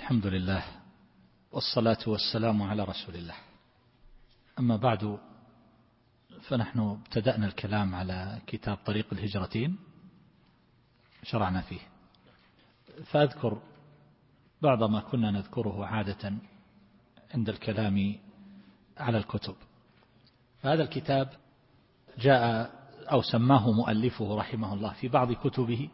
الحمد لله والصلاة والسلام على رسول الله. أما بعد، فنحن ابتدأنا الكلام على كتاب طريق الهجرتين، شرعنا فيه، فأذكر بعض ما كنا نذكره عادة عند الكلام على الكتب. فهذا الكتاب جاء أو سماه مؤلفه رحمه الله في بعض كتبه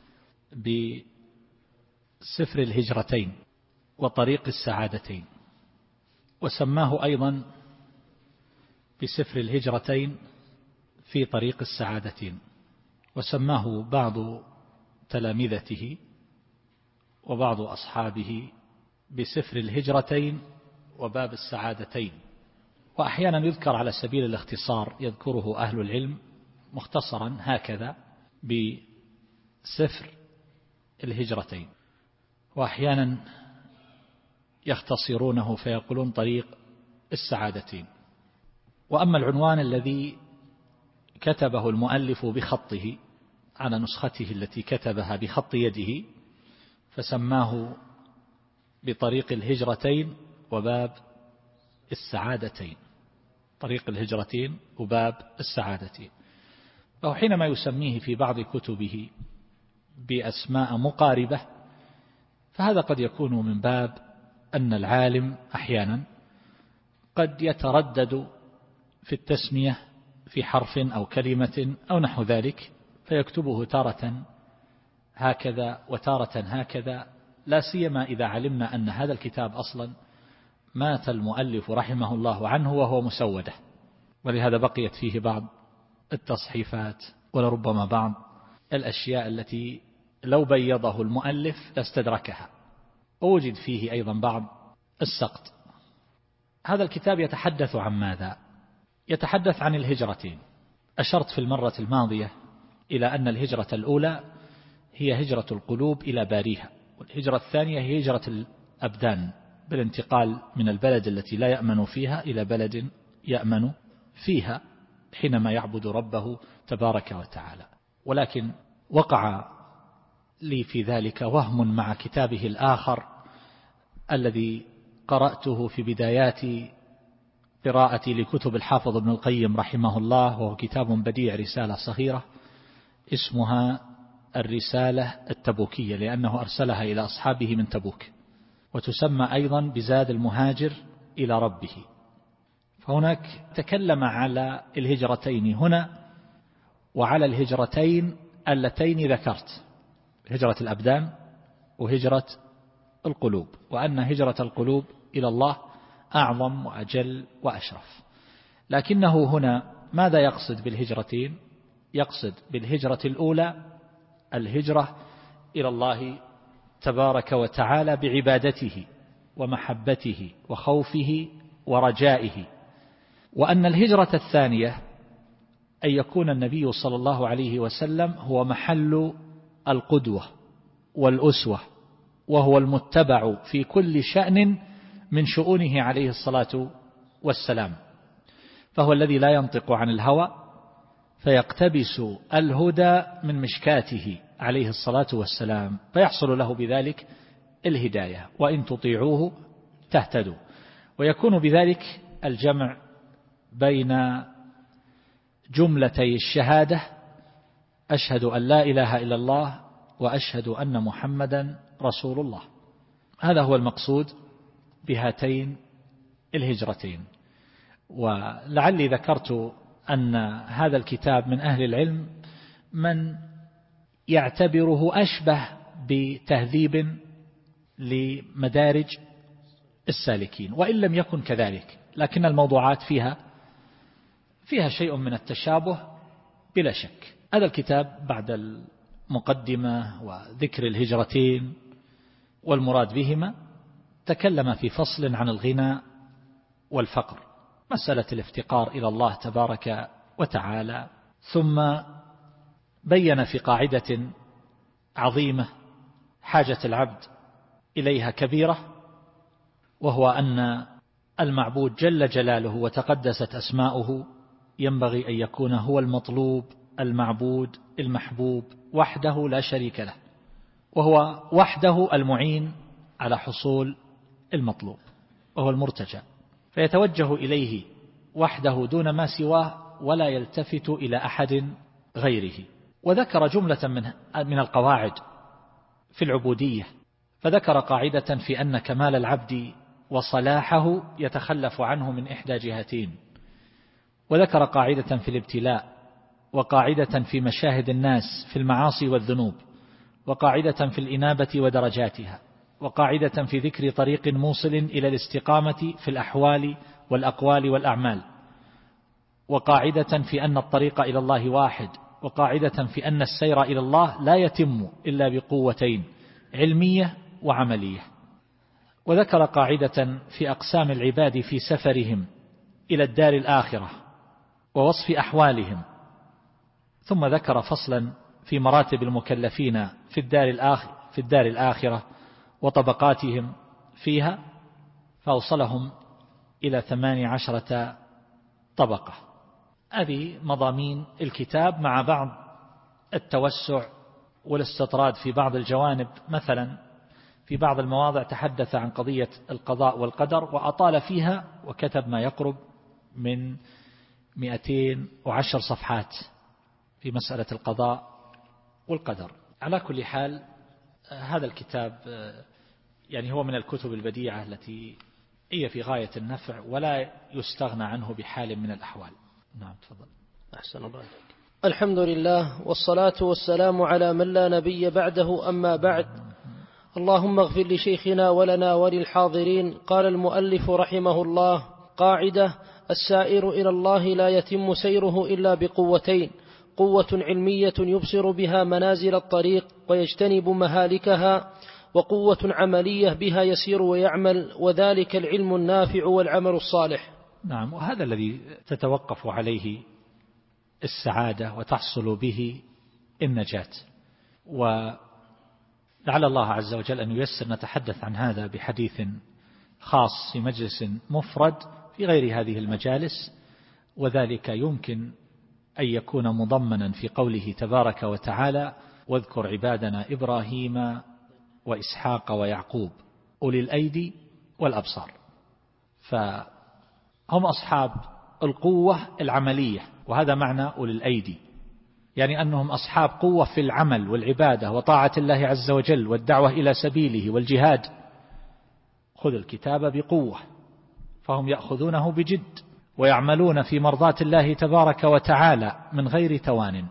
بسفر الهجرتين وطريق السعادتين، وسماه أيضا بسفر الهجرتين في طريق السعادتين، وسماه بعض تلامذته وبعض أصحابه بسفر الهجرتين وباب السعادتين. وأحيانا يذكر على سبيل الاختصار، يذكره أهل العلم مختصرا هكذا بسفر الهجرتين، وأحيانا يختصرونه فيقولون طريق السعادتين. وأما العنوان الذي كتبه المؤلف بخطه على نسخته التي كتبها بخط يده، فسماه بطريق الهجرتين وباب السعادتين، طريق الهجرتين وباب السعادتين. فهو حينما يسميه في بعض كتبه بأسماء مقاربة، فهذا قد يكون من باب أن العالم أحيانا قد يتردد في التسمية في حرف أو كلمة أو نحو ذلك، فيكتبه تارة هكذا وتارة هكذا، لا سيما إذا علمنا أن هذا الكتاب أصلا مات المؤلف رحمه الله عنه وهو مسودة، ولهذا بقيت فيه بعض التصحيفات ولربما بعض الأشياء التي لو بيضه المؤلف لاستدركها، ووجد فيه أيضا بعض السقط. هذا الكتاب يتحدث عن ماذا؟ يتحدث عن الهجرتين. أشرت في المرة الماضية إلى أن الهجرة الأولى هي هجرة القلوب إلى باريها، والهجرة الثانية هي هجرة الأبدان بالانتقال من البلد التي لا يأمن فيها إلى بلد يأمن فيها حينما يعبد ربه تبارك وتعالى. ولكن وقع لي في ذلك وهم مع كتابه الآخر الذي قرأته في بدايات قراءتي لكتب الحافظ ابن القيم رحمه الله، وهو كتاب بديع، رسالة صغيرة اسمها الرسالة التبوكية، لأنه أرسلها إلى أصحابه من تبوك، وتسمى أيضا بزاد المهاجر إلى ربه. فهناك تكلم على الهجرتين هنا وعلى الهجرتين اللتين ذكرت، هجرة الأبدان وهجرة القلوب، وأن هجرة القلوب إلى الله أعظم وأجل وأشرف. لكنه هنا ماذا يقصد بالهجرتين؟ يقصد بالهجرة الأولى الهجرة إلى الله تبارك وتعالى بعبادته ومحبته وخوفه ورجائه، وأن الهجرة الثانية أن يكون النبي صلى الله عليه وسلم هو محل القدوة والأسوة، وهو المتبع في كل شأن من شؤونه عليه الصلاة والسلام، فهو الذي لا ينطق عن الهوى فيقتبس الهدى من مشكاته عليه الصلاة والسلام، فيحصل له بذلك الهداية، وإن تطيعوه تهتدوا. ويكون بذلك الجمع بين جملتي الشهادة أشهد أن لا إله إلا الله وأشهد أن محمدا رسول الله. هذا هو المقصود بهاتين الهجرتين. ولعلي ذكرت أن هذا الكتاب من أهل العلم من يعتبره أشبه بتهذيب لمدارج السالكين، وإن لم يكن كذلك، لكن الموضوعات فيها شيء من التشابه بلا شك. هذا الكتاب بعد المقدمة وذكر الهجرتين والمراد بهما تكلم في فصل عن الغنى والفقر، مسألة الافتقار إلى الله تبارك وتعالى، ثم بين في قاعدة عظيمة حاجة العبد إليها كبيرة، وهو أن المعبود جل جلاله وتقدست أسماؤه ينبغي أن يكون هو المطلوب المعبود المحبوب وحده لا شريك له، وهو وحده المعين على حصول المطلوب وهو المرتجى، فيتوجه إليه وحده دون ما سواه ولا يلتفت إلى أحد غيره. وذكر جملة من القواعد في العبودية، فذكر قاعدة في أن كمال العبد وصلاحه يتخلف عنه من إحدى جهتين، وذكر قاعدة في الابتلاء، وقاعدة في مشاهد الناس في المعاصي والذنوب، وقاعدة في الإنابة ودرجاتها، وقاعدة في ذكر طريق موصل إلى الاستقامة في الأحوال والأقوال والأعمال، وقاعدة في أن الطريق إلى الله واحد، وقاعدة في أن السير إلى الله لا يتم إلا بقوتين علمية وعملية. وذكر قاعدة في أقسام العباد في سفرهم إلى الدار الآخرة ووصف أحوالهم، ثم ذكر فصلا في مراتب المكلفين في الدار الآخرة وطبقاتهم فيها، فأوصلهم إلى 18 طبقة. هذه مضامين الكتاب مع بعض التوسع والاستطراد في بعض الجوانب. مثلا في بعض المواضع تحدث عن قضية القضاء والقدر وأطال فيها، وكتب ما يقرب من 210 صفحات في مسألة القضاء والقدر. على كل حال هذا الكتاب يعني هو من الكتب البديعة التي هي في غاية النفع ولا يستغنى عنه بحال من الأحوال. نعم تفضل. أحسن الله. الحمد لله والصلاة والسلام على من لا نبي بعده، أما بعد. اللهم اغفر لشيخنا ولنا وللحاضرين. قال المؤلف رحمه الله: قاعدة: السائر إلى الله لا يتم سيره إلا بقوتين: قوة علمية يبصر بها منازل الطريق ويجتنب مهالكها، وقوة عملية بها يسير ويعمل، وذلك العلم النافع والعمل الصالح. نعم، وهذا الذي تتوقف عليه السعادة وتحصل به النجاة. ولعل الله عز وجل أن ييسر نتحدث عن هذا بحديث خاص في مجلس مفرد في غير هذه المجالس، وذلك يمكن أن يكون مضمنا في قوله تبارك وتعالى: واذكر عبادنا إبراهيم وإسحاق ويعقوب أولي الأيدي والأبصار. فهم أصحاب القوة العملية، وهذا معنى أولي الأيدي، يعني أنهم أصحاب قوة في العمل والعبادة وطاعة الله عز وجل والدعوة إلى سبيله والجهاد. خذ الكتاب بقوة، فهم يأخذونه بجد ويعملون في مرضاة الله تبارك وتعالى من غير توان.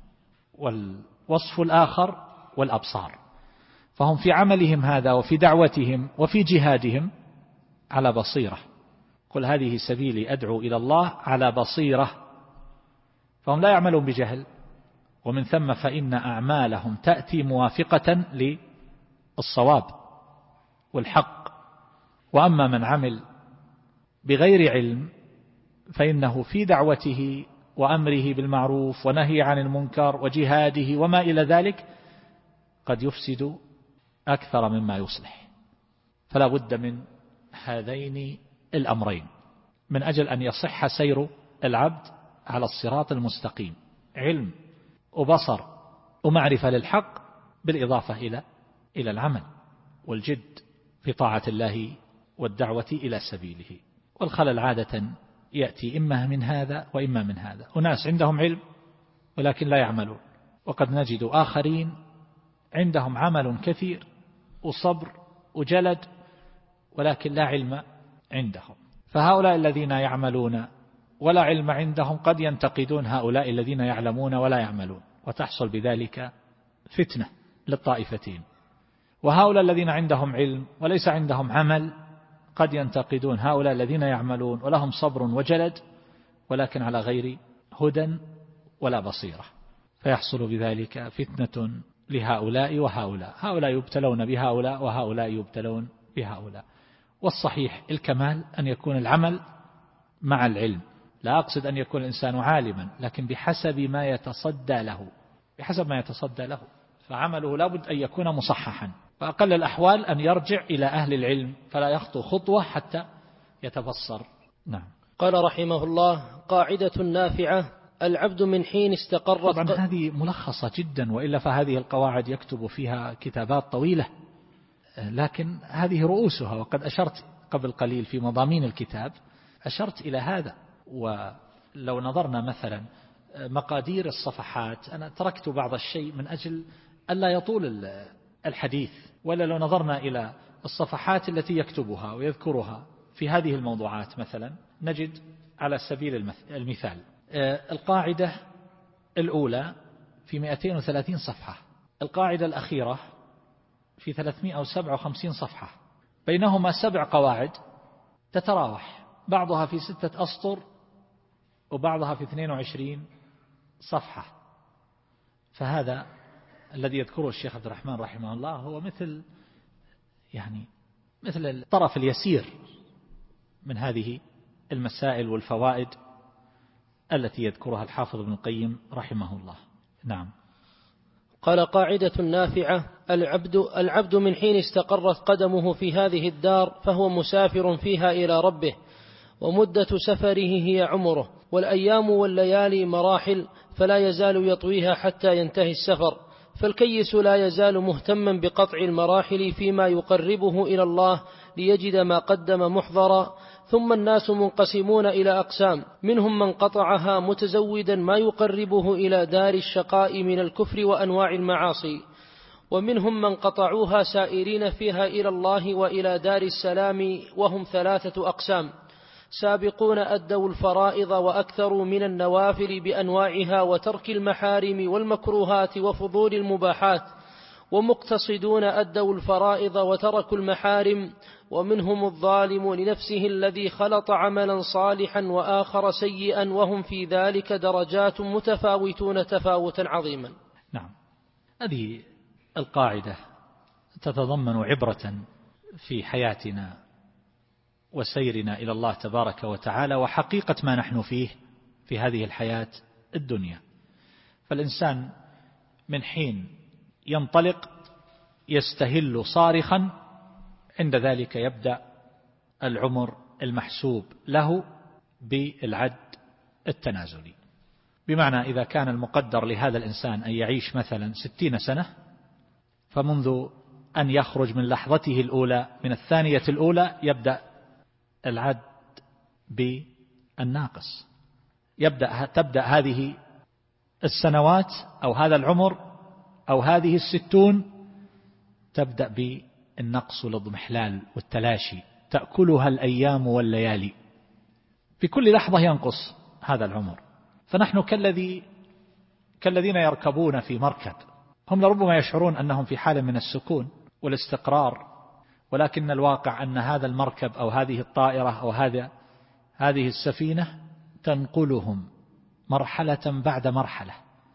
والوصف الآخر والأبصار، فهم في عملهم هذا وفي دعوتهم وفي جهادهم على بصيرة. قل هذه سبيلي أدعو إلى الله على بصيرة، فهم لا يعملون بجهل، ومن ثم فإن أعمالهم تأتي موافقة للصواب والحق. وأما من عمل بغير علم فإنه في دعوته وأمره بالمعروف ونهي عن المنكر وجهاده وما إلى ذلك قد يفسد أكثر مما يصلح. فلا بد من هذين الأمرين من أجل أن يصح سير العبد على الصراط المستقيم: علم وبصر ومعرفة للحق، بالإضافة إلى العمل والجد في طاعة الله والدعوة إلى سبيله. والخلل عادة يأتي إما من هذا وإما من هذا. أناس عندهم علم ولكن لا يعملون، وقد نجد آخرين عندهم عمل كثير وصبر وجلد ولكن لا علم عندهم. فهؤلاء الذين يعملون ولا علم عندهم قد ينتقدون هؤلاء الذين يعلمون ولا يعملون، وتحصل بذلك فتنة للطائفتين. وهؤلاء الذين عندهم علم وليس عندهم عمل قد ينتقدون هؤلاء الذين يعملون ولهم صبر وجلد ولكن على غير هدى ولا بصيرة، فيحصل بذلك فتنة لهؤلاء وهؤلاء. هؤلاء يبتلون بهؤلاء وهؤلاء يبتلون بهؤلاء. والصحيح الكمال أن يكون العمل مع العلم. لا أقصد أن يكون الإنسان عالما، لكن بحسب ما يتصدى له، فعمله لابد أن يكون مصححا. فأقل الأحوال أن يرجع إلى أهل العلم فلا يخطو خطوة حتى يتبصر. نعم. قال رحمه الله: قاعدة نافعة: العبد من حين استقر. طبعا هذه ملخصة جدا، وإلا فهذه القواعد يكتب فيها كتابات طويلة، لكن هذه رؤوسها، وقد أشرت قبل قليل في مضامين الكتاب أشرت إلى هذا. ولو نظرنا مثلا مقادير الصفحات، أنا تركت بعض الشيء من أجل ألا يطول الحديث، ولا لو نظرنا إلى الصفحات التي يكتبها ويذكرها في هذه الموضوعات مثلا نجد على سبيل المثال القاعدة الأولى في 230 صفحة، القاعدة الأخيرة في 357 صفحة، بينهما 7 قواعد تتراوح، بعضها في 6 أسطر وبعضها في 22 صفحة. فهذا الذي يذكره الشيخ عبد الرحمن رحمه الله هو مثل الطرف اليسير من هذه المسائل والفوائد التي يذكرها الحافظ ابن القيم رحمه الله. نعم. قال: قاعدة نافعة: العبد من حين استقرت قدمه في هذه الدار فهو مسافر فيها إلى ربه، ومدة سفره هي عمره، والأيام والليالي مراحل فلا يزال يطويها حتى ينتهي السفر. فالكيس لا يزال مهتما بقطع المراحل فيما يقربه إلى الله ليجد ما قدم محضرا. ثم الناس منقسمون إلى أقسام: منهم من قطعها متزودا ما يقربه إلى دار الشقاء من الكفر وأنواع المعاصي، ومنهم من قطعوها سائرين فيها إلى الله وإلى دار السلام، وهم 3 أقسام: سابقون أدوا الفرائض وأكثروا من النوافل بأنواعها وترك المحارم والمكروهات وفضول المباحات، ومقتصدون أدوا الفرائض وتركوا المحارم، ومنهم الظالم لنفسه الذي خلط عملا صالحا وآخر سيئا، وهم في ذلك درجات متفاوتون تفاوتا عظيما. نعم. هذه القاعدة تتضمن عبرة في حياتنا وسيرنا إلى الله تبارك وتعالى وحقيقة ما نحن فيه في هذه الحياة الدنيا. فالإنسان من حين ينطلق يستهل صارخا، عند ذلك يبدأ العمر المحسوب له بالعد التنازلي، بمعنى إذا كان المقدر لهذا الإنسان أن يعيش مثلا 60 سنة، فمنذ أن يخرج من لحظته الأولى من الثانية الأولى يبدأ العد بالناقص، تبدأ هذه السنوات أو هذا العمر أو هذه 60 تبدأ بالنقص والاضمحلال والتلاشي، تأكلها الأيام والليالي، في كل لحظة ينقص هذا العمر. فنحن كالذين يركبون في مركب، هم لربما يشعرون أنهم في حال من السكون والاستقرار، ولكن الواقع أن هذا المركب أو هذه الطائرة أو هذه السفينة تنقلهم مرحلة بعد مرحلة،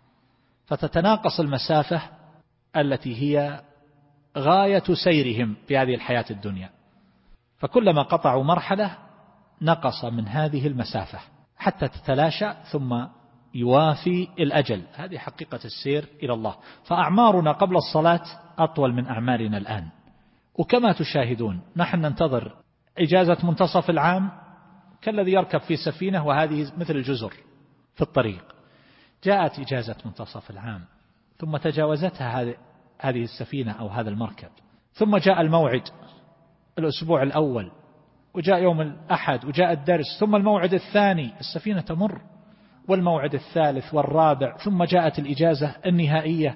فتتناقص المسافة التي هي غاية سيرهم في هذه الحياة الدنيا، فكلما قطعوا مرحلة نقص من هذه المسافة حتى تتلاشى ثم يوافي الأجل. هذه حقيقة السير إلى الله. فأعمارنا قبل الصلاة أطول من أعمارنا الآن، وكما تشاهدون نحن ننتظر إجازة منتصف العام كالذي يركب في سفينة وهذه مثل الجزر في الطريق. جاءت إجازة منتصف العام ثم تجاوزتها هذه السفينة أو هذا المركب، ثم جاء الموعد الأسبوع الأول، وجاء يوم الأحد، وجاء الدرس، ثم الموعد الثاني السفينة تمر، والموعد الثالث والرابع، ثم جاءت الإجازة النهائية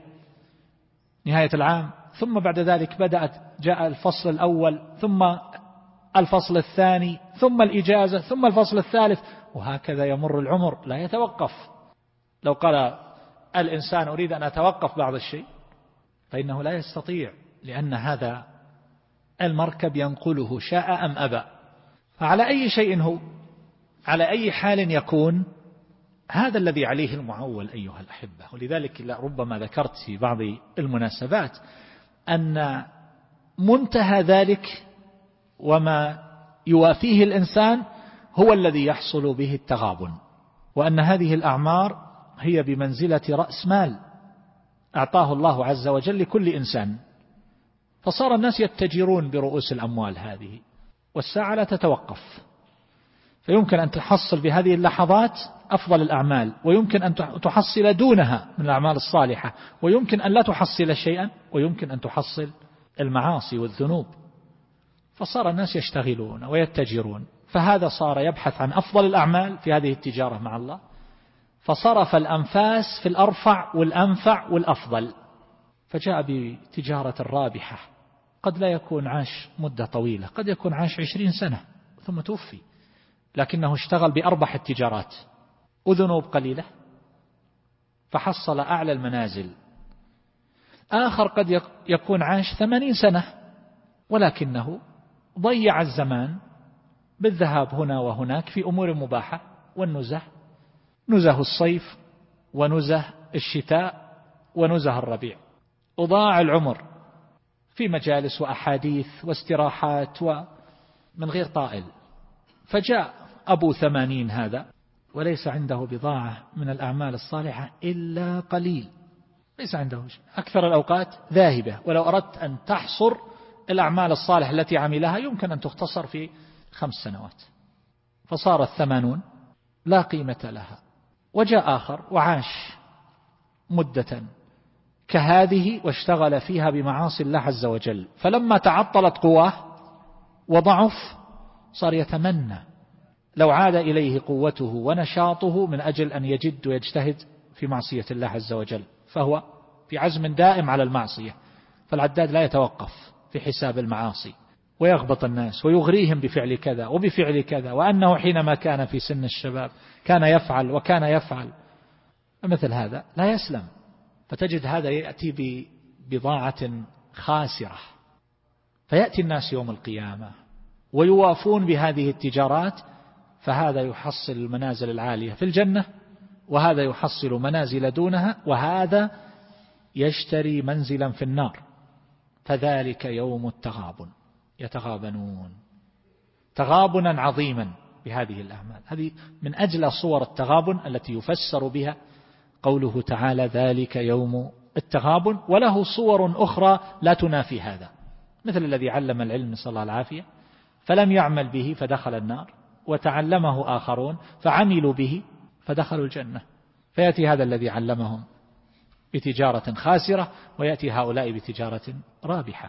نهاية العام، ثم بعد ذلك جاء الفصل الأول، ثم الفصل الثاني، ثم الإجازة، ثم الفصل الثالث، وهكذا يمر العمر لا يتوقف. لو قال الإنسان أريد أن أتوقف بعض الشيء فإنه لا يستطيع، لأن هذا المركب ينقله شاء أم أبى. فعلى أي شيء هو، على أي حال يكون، هذا الذي عليه المعول أيها الأحبة. ولذلك ربما ذكرت في بعض المناسبات أن منتهى ذلك وما يوافيه الإنسان هو الذي يحصل به التغابن، وأن هذه الأعمار هي بمنزلة رأس مال أعطاه الله عز وجل لكل إنسان، فصار الناس يتجرون برؤوس الأموال هذه، والساعة لا تتوقف، فيمكن أن تحصل بهذه اللحظات أفضل الأعمال، ويمكن أن تحصل دونها من الأعمال الصالحة، ويمكن أن لا تحصل شيئا، ويمكن أن تحصل المعاصي والذنوب، فصار الناس يشتغلون ويتجرون، فهذا صار يبحث عن أفضل الأعمال في هذه التجارة مع الله، فصرف الأنفاس في الأرفع والأنفع والأفضل، فجاء بتجارة رابحة. قد لا يكون عاش مدة طويلة، قد يكون عاش 20 سنة ثم توفي، لكنه اشتغل بأربح التجارات وذنوب قليلة فحصل أعلى المنازل. آخر قد يكون عاش 80 سنة ولكنه ضيع الزمان بالذهاب هنا وهناك في أمور مباحة والنزه، نزه الصيف ونزه الشتاء ونزه الربيع، وضاع العمر في مجالس وأحاديث واستراحات ومن غير طائل. فجاء أبو 80 هذا وليس عنده بضاعة من الأعمال الصالحة إلا قليل، ليس عنده شيء، أكثر الأوقات ذاهبة. ولو أردت أن تحصر الأعمال الصالحة التي عملها يمكن أن تختصر في 5 سنوات، فصارت 80 لا قيمة لها. وجاء آخر وعاش مدة كهذه واشتغل فيها بمعاصي الله عز وجل، فلما تعطلت قواه وضعف صار يتمنى لو عاد إليه قوته ونشاطه من أجل أن يجد ويجتهد في معصية الله عز وجل، فهو في عزم دائم على المعصية. فالعداد لا يتوقف في حساب المعاصي ويغبط الناس ويغريهم بفعل كذا وبفعل كذا، وأنه حينما كان في سن الشباب كان يفعل وكان يفعل. مثل هذا لا يسلم، فتجد هذا يأتي ببضاعة خاسرة، فيأتي الناس يوم القيامة ويوافون بهذه التجارات، فهذا يحصل المنازل العالية في الجنة، وهذا يحصل منازل دونها، وهذا يشتري منزلا في النار. فذلك يوم التغابن، يتغابنون تغابنا عظيما بهذه الأعمال. هذه من أجل صور التغابن التي يفسر بها قوله تعالى ذلك يوم التغابن، وله صور أخرى لا تنافي هذا، مثل الذي علم العلم صلى الله العافية فلم يعمل به فدخل النار، وتعلمه آخرون فعملوا به فدخلوا الجنة. فيأتي هذا الذي علمهم بتجارة خاسرة، ويأتي هؤلاء بتجارة رابحة.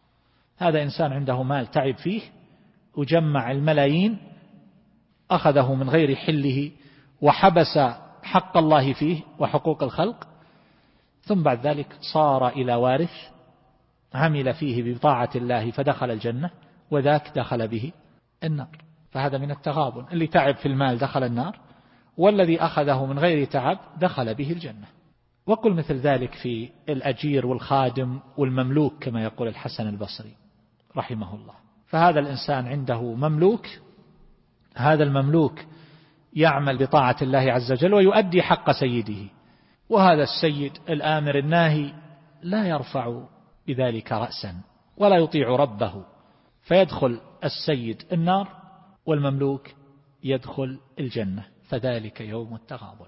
هذا إنسان عنده مال تعب فيه وجمع الملايين، أخذه من غير حله وحبس حق الله فيه وحقوق الخلق، ثم بعد ذلك صار إلى وارث عمل فيه بطاعة الله فدخل الجنة، وذاك دخل به النار. فهذا من التغابن، اللي تعب في المال دخل النار، والذي أخذه من غير تعب دخل به الجنة. وقل مثل ذلك في الأجير والخادم والمملوك كما يقول الحسن البصري رحمه الله. فهذا الإنسان عنده مملوك، هذا المملوك يعمل بطاعة الله عز وجل ويؤدي حق سيده، وهذا السيد الآمر الناهي لا يرفع بذلك رأسا ولا يطيع ربه، فيدخل السيد النار والمملوك يدخل الجنة. فذلك يوم التغابن.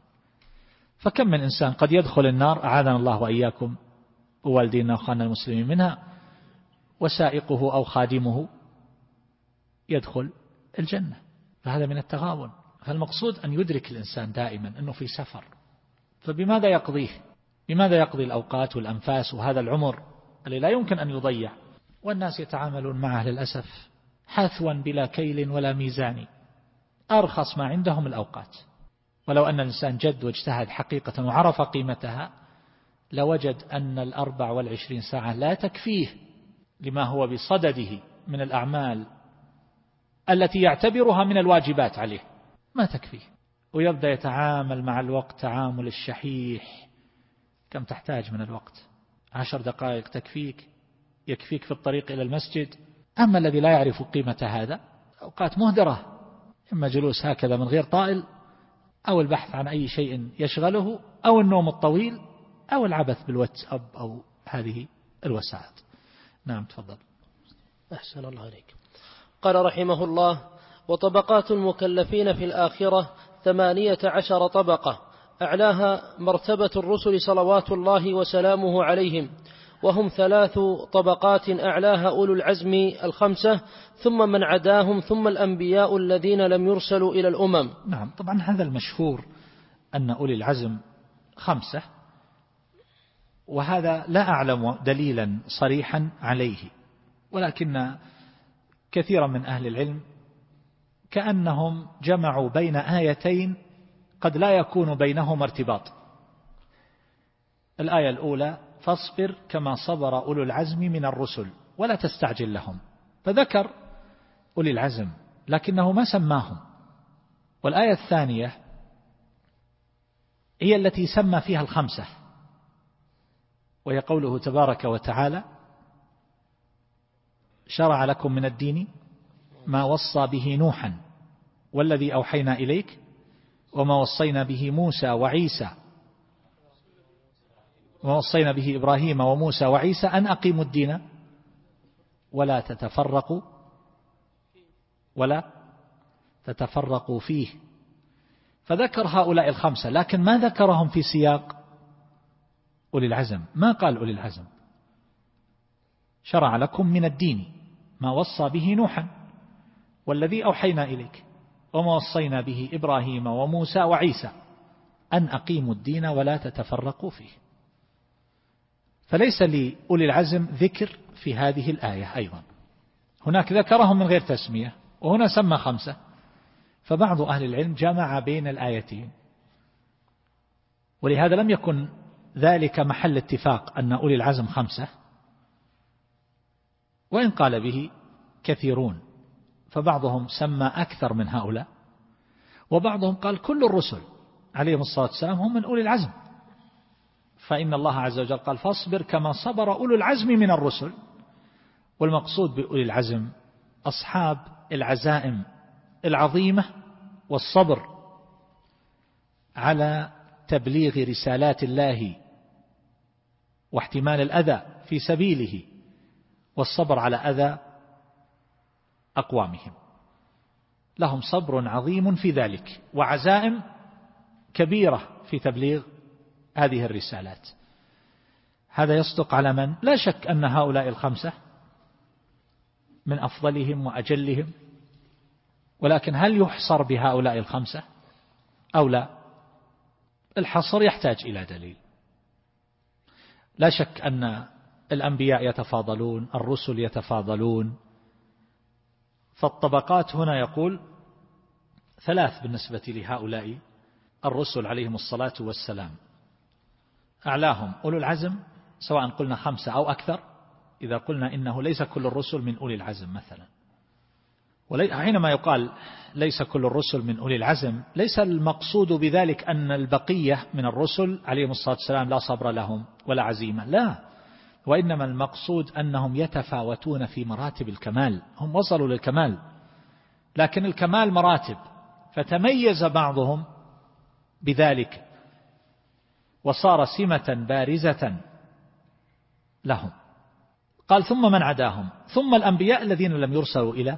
فكم من إنسان قد يدخل النار، أعاذنا الله وإياكم ووالدينا وأخواننا المسلمين منها، وسائقه أو خادمه يدخل الجنة، فهذا من التغابن. فالمقصود أن يدرك الإنسان دائما أنه في سفر، فبماذا يقضيه؟ بماذا يقضي الأوقات والأنفاس وهذا العمر الذي لا يمكن أن يضيع؟ والناس يتعاملون معه للأسف حثوا بلا كيل ولا ميزان، أرخص ما عندهم الأوقات. ولو أن الإنسان جد واجتهد حقيقة وعرف قيمتها لوجد أن 24 ساعة لا تكفيه لما هو بصدده من الأعمال التي يعتبرها من الواجبات عليه، ما تكفيه، ويبدأ يتعامل مع الوقت تعامل الشحيح. كم تحتاج من الوقت؟ 10 دقائق تكفيك، يكفيك في الطريق إلى المسجد. أما الذي لا يعرف قيمة هذا، أوقات مهدرة، إما جلوس هكذا من غير طائل، أو البحث عن أي شيء يشغله، أو النوم الطويل، أو العبث بالواتساب أو هذه الوسائط. نعم تفضل. أحسن الله عليك. قال رحمه الله: وطبقات المكلفين في الآخرة 18 طبقة، أعلاها مرتبة الرسل صلوات الله وسلامه عليهم، وهم 3 طبقات، أعلاها أولو العزم 5، ثم من عداهم، ثم الأنبياء الذين لم يرسلوا إلى الأمم. نعم، طبعا هذا المشهور أن أولي العزم 5، وهذا لا أعلم دليلا صريحا عليه، ولكن كثيرا من أهل العلم كأنهم جمعوا بين آيتين قد لا يكون بينهما ارتباط. الآية الأولى فاصبر كما صبر أولو العزم من الرسل ولا تستعجل لهم، فذكر أولي العزم لكنه ما سماهم. والآية الثانية هي التي سمى فيها الخمسة، وهي قوله تبارك وتعالى شرع لكم من الدين ما وصى به نوحا والذي أوحينا إليك وما وصينا به موسى وعيسى وما وصينا به إبراهيم وموسى وعيسى أن أقيموا الدين ولا تتفرقوا فيه. فذكر هؤلاء الخمسة، لكن ما ذكرهم في سياق أولي العزم، ما قال أولي العزم. شرع لكم من الدين ما وصى به نوحا والذي أوحينا إليك وما وصينا به إبراهيم وموسى وعيسى أن أقيموا الدين ولا تتفرقوا فيه. فليس لأولي العزم ذكر في هذه الآية أيضا، هناك ذكرهم من غير تسمية وهنا سمى خمسة. فبعض أهل العلم جمع بين الآيتين، ولهذا لم يكن ذلك محل اتفاق أن أولي العزم خمسة، وإن قال به كثيرون، فبعضهم سمى أكثر من هؤلاء، وبعضهم قال كل الرسل عليهم الصلاة والسلام هم من أولي العزم، فإن الله عز وجل قال فاصبر كما صبر أولو العزم من الرسل. والمقصود بأولي العزم أصحاب العزائم العظيمة والصبر على تبليغ رسالات الله واحتمال الأذى في سبيله والصبر على أذى أقوامهم. لهم صبر عظيم في ذلك وعزائم كبيرة في تبليغ هذه الرسالات. هذا يصدق على من؟ لا شك أن هؤلاء الخمسة من أفضلهم وأجلهم، ولكن هل يحصر بهؤلاء الخمسة أو لا؟ الحصر يحتاج إلى دليل. لا شك أن الأنبياء يتفاضلون، الرسل يتفاضلون، فالطبقات هنا يقول ثلاث بالنسبة لهؤلاء الرسل عليهم الصلاة والسلام. أعلاهم أولو العزم، سواء قلنا خمسة أو أكثر، إذا قلنا إنه ليس كل الرسل من أولي العزم مثلا. حينما يقال ليس كل الرسل من أولي العزم، ليس المقصود بذلك أن البقية من الرسل عليهم الصلاة والسلام لا صبر لهم ولا عزيمة، لا، وإنما المقصود أنهم يتفاوتون في مراتب الكمال. هم وصلوا للكمال، لكن الكمال مراتب، فتميز بعضهم بذلك وصار سمة بارزة لهم. قال ثم من عداهم، ثم الأنبياء الذين لم يرسلوا إلى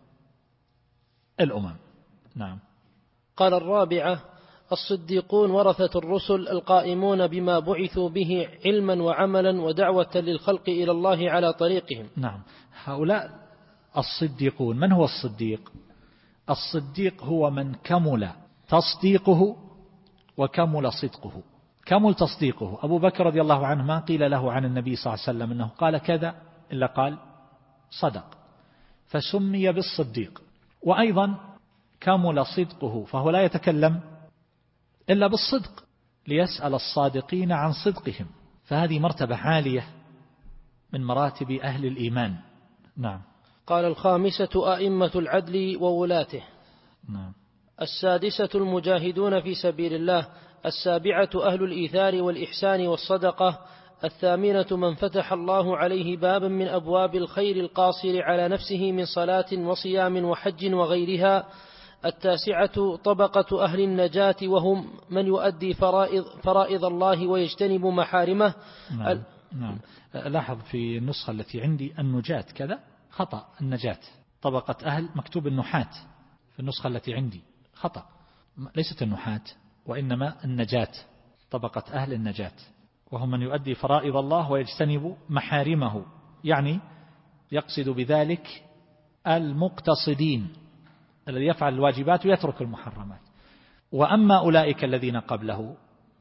الأمم. نعم. قال الرابعة الصديقون ورثة الرسل القائمون بما بعثوا به علما وعملا ودعوة للخلق إلى الله على طريقهم. نعم، هؤلاء الصديقون. من هو الصديق؟ الصديق هو من كمل تصديقه وكمل صدقه. كمل تصديقه، أبو بكر رضي الله عنه ما قيل له عن النبي صلى الله عليه وسلم أنه قال كذا إلا قال صدق، فسمي بالصديق. وأيضا كمل صدقه، فهو لا يتكلم إلا بالصدق ليسأل الصادقين عن صدقهم، فهذه مرتبة عالية من مراتب أهل الإيمان. نعم. قال الخامسة أئمة العدل وولاته. نعم. السادسة المجاهدون في سبيل الله. السابعة أهل الإيثار والإحسان والصدقة. الثامنة من فتح الله عليه بابا من أبواب الخير القاصر على نفسه من صلاة وصيام وحج وغيرها. التاسعة طبقة أهل النجاة وهم من يؤدي فرائض الله ويجتنب محارمه. نعم. نعم. لاحظ في النسخة التي عندي النجاة كذا خطأ، النجاة طبقة أهل، مكتوب النحاة في النسخة التي عندي خطأ، ليست النحاة وإنما النجاة، طبقة أهل النجاة وهم من يؤدي فرائض الله ويجتنب محارمه، يعني يقصد بذلك المقتصدين الذي يفعل الواجبات ويترك المحرمات. وأما أولئك الذين قبله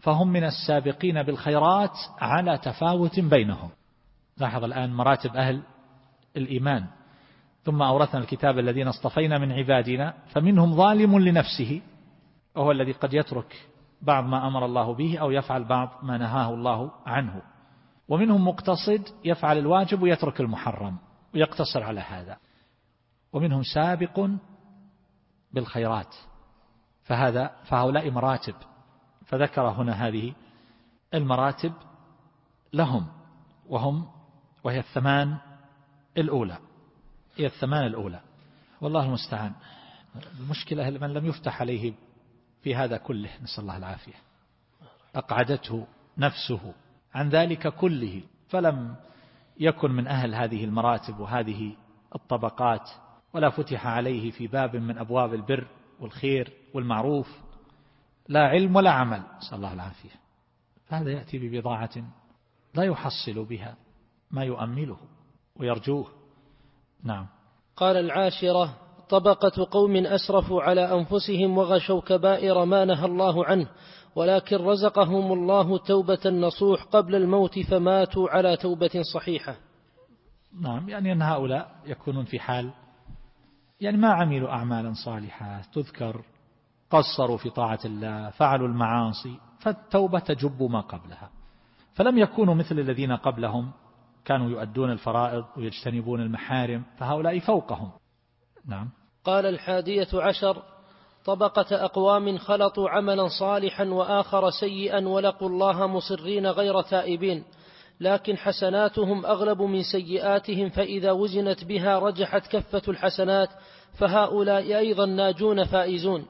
فهم من السابقين بالخيرات على تفاوت بينهم. لاحظ الآن مراتب أهل الإيمان. ثم أورثنا الكتاب الذين اصطفينا من عبادنا فمنهم ظالم لنفسه، وهو الذي قد يترك بعض ما أمر الله به أو يفعل بعض ما نهاه الله عنه، ومنهم مقتصد يفعل الواجب ويترك المحرم ويقتصر على هذا، ومنهم سابق بالخيرات. فهؤلاء مراتب، فذكر هنا هذه المراتب لهم، وهي الثمان الأولى، هي الثمان الأولى. والله المستعان. المشكلة من لم يفتح عليه في هذا كله، نسأل الله العافية، أقعدته نفسه عن ذلك كله، فلم يكن من أهل هذه المراتب وهذه الطبقات، ولا فتح عليه في باب من أبواب البر والخير والمعروف، لا علم ولا عمل، نسأل الله العافية. فهذا يأتي ببضاعة لا يحصل بها ما يؤمله ويرجوه. نعم. قال العاشرة: طبقة قوم أسرفوا على أنفسهم وغشوا كبائر ما نهى الله عنه، ولكن رزقهم الله توبة نصوح قبل الموت فماتوا على توبة صحيحة. نعم، يعني أن هؤلاء يكونون في حال يعني ما عملوا أعمالا صالحة تذكر، قصروا في طاعة الله، فعلوا المعاصي، فالتوبة تجب ما قبلها، فلم يكونوا مثل الذين قبلهم كانوا يؤدون الفرائض ويجتنبون المحارم، فهؤلاء فوقهم. نعم. قال 11: طبقة أقوام خلطوا عملا صالحا وآخر سيئا ولقوا الله مصرين غير تائبين، لكن حسناتهم أغلب من سيئاتهم، فإذا وزنت بها رجحت كفة الحسنات، فهؤلاء أيضا ناجون فائزون.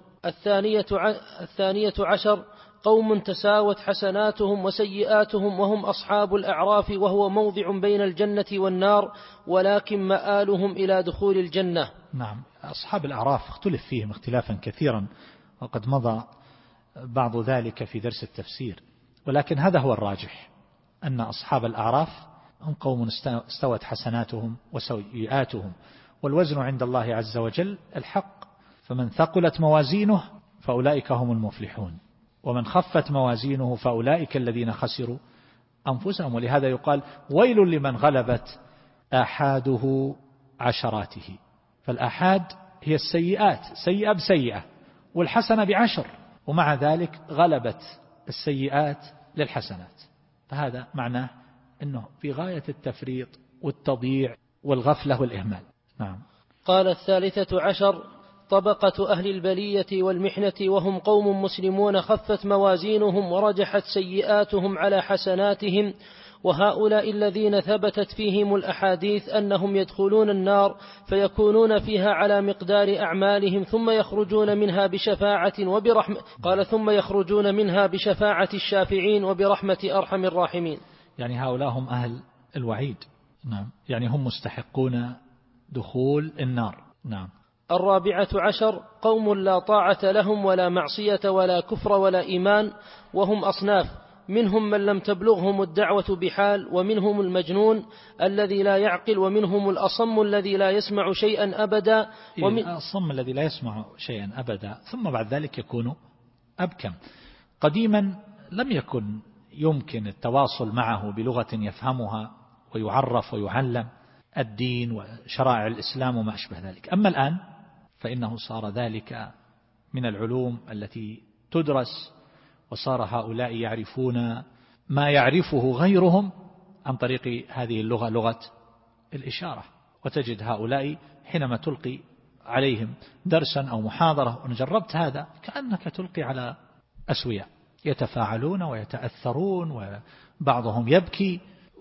12: قوم تساوت حسناتهم وسيئاتهم وهم أصحاب الأعراف، وهو موضع بين الجنة والنار، ولكن مآلهم إلى دخول الجنة. نعم، أصحاب الأعراف اختلف فيهم اختلافا كثيرا، وقد مضى بعض ذلك في درس التفسير، ولكن هذا هو الراجح، أن أصحاب الأعراف هم قوم استوت حسناتهم وسيئاتهم، والوزن عند الله عز وجل الحق، فمن ثقلت موازينه فأولئك هم المفلحون، ومن خفت موازينه فأولئك الذين خسروا أنفسهم. ولهذا يقال: ويل لمن غلبت آحاده عشراته. فالآحاد هي السيئات، سيئة بسيئة، والحسنة ب10، ومع ذلك غلبت السيئات للحسنات، فهذا معناه أنه في غاية التفريط والتضييع والغفلة والإهمال. نعم. قال 13: طبقة أهل البلية والمحنة، وهم قوم مسلمون خفت موازينهم ورجحت سيئاتهم على حسناتهم، وهؤلاء الذين ثبتت فيهم الأحاديث أنهم يدخلون النار فيكونون فيها على مقدار أعمالهم، ثم يخرجون منها بشفاعة ثم يخرجون منها بشفاعة الشافعين وبرحمة أرحم الراحمين. يعني هؤلاء هم أهل الوعيد. نعم، يعني هم مستحقون دخول النار. نعم. 14: قوم لا طاعة لهم ولا معصية ولا كفر ولا إيمان، وهم أصناف: منهم من لم تبلغهم الدعوة بحال، ومنهم المجنون الذي لا يعقل، ومنهم الأصم الذي لا يسمع شيئا أبدا. الأصم الذي لا يسمع شيئا أبدا، ثم بعد ذلك يكون أبكم. قديما لم يكن يمكن التواصل معه بلغة يفهمها ويعرف ويعلم الدين وشرائع الإسلام وما أشبه ذلك. أما الآن فإنه صار ذلك من العلوم التي تدرس، وصار هؤلاء يعرفون ما يعرفه غيرهم عن طريق هذه اللغة، لغة الإشارة. وتجد هؤلاء حينما تلقي عليهم درسا أو محاضرة، وأنا جربت هذا، كأنك تلقي على أسوياء يتفاعلون ويتأثرون، وبعضهم يبكي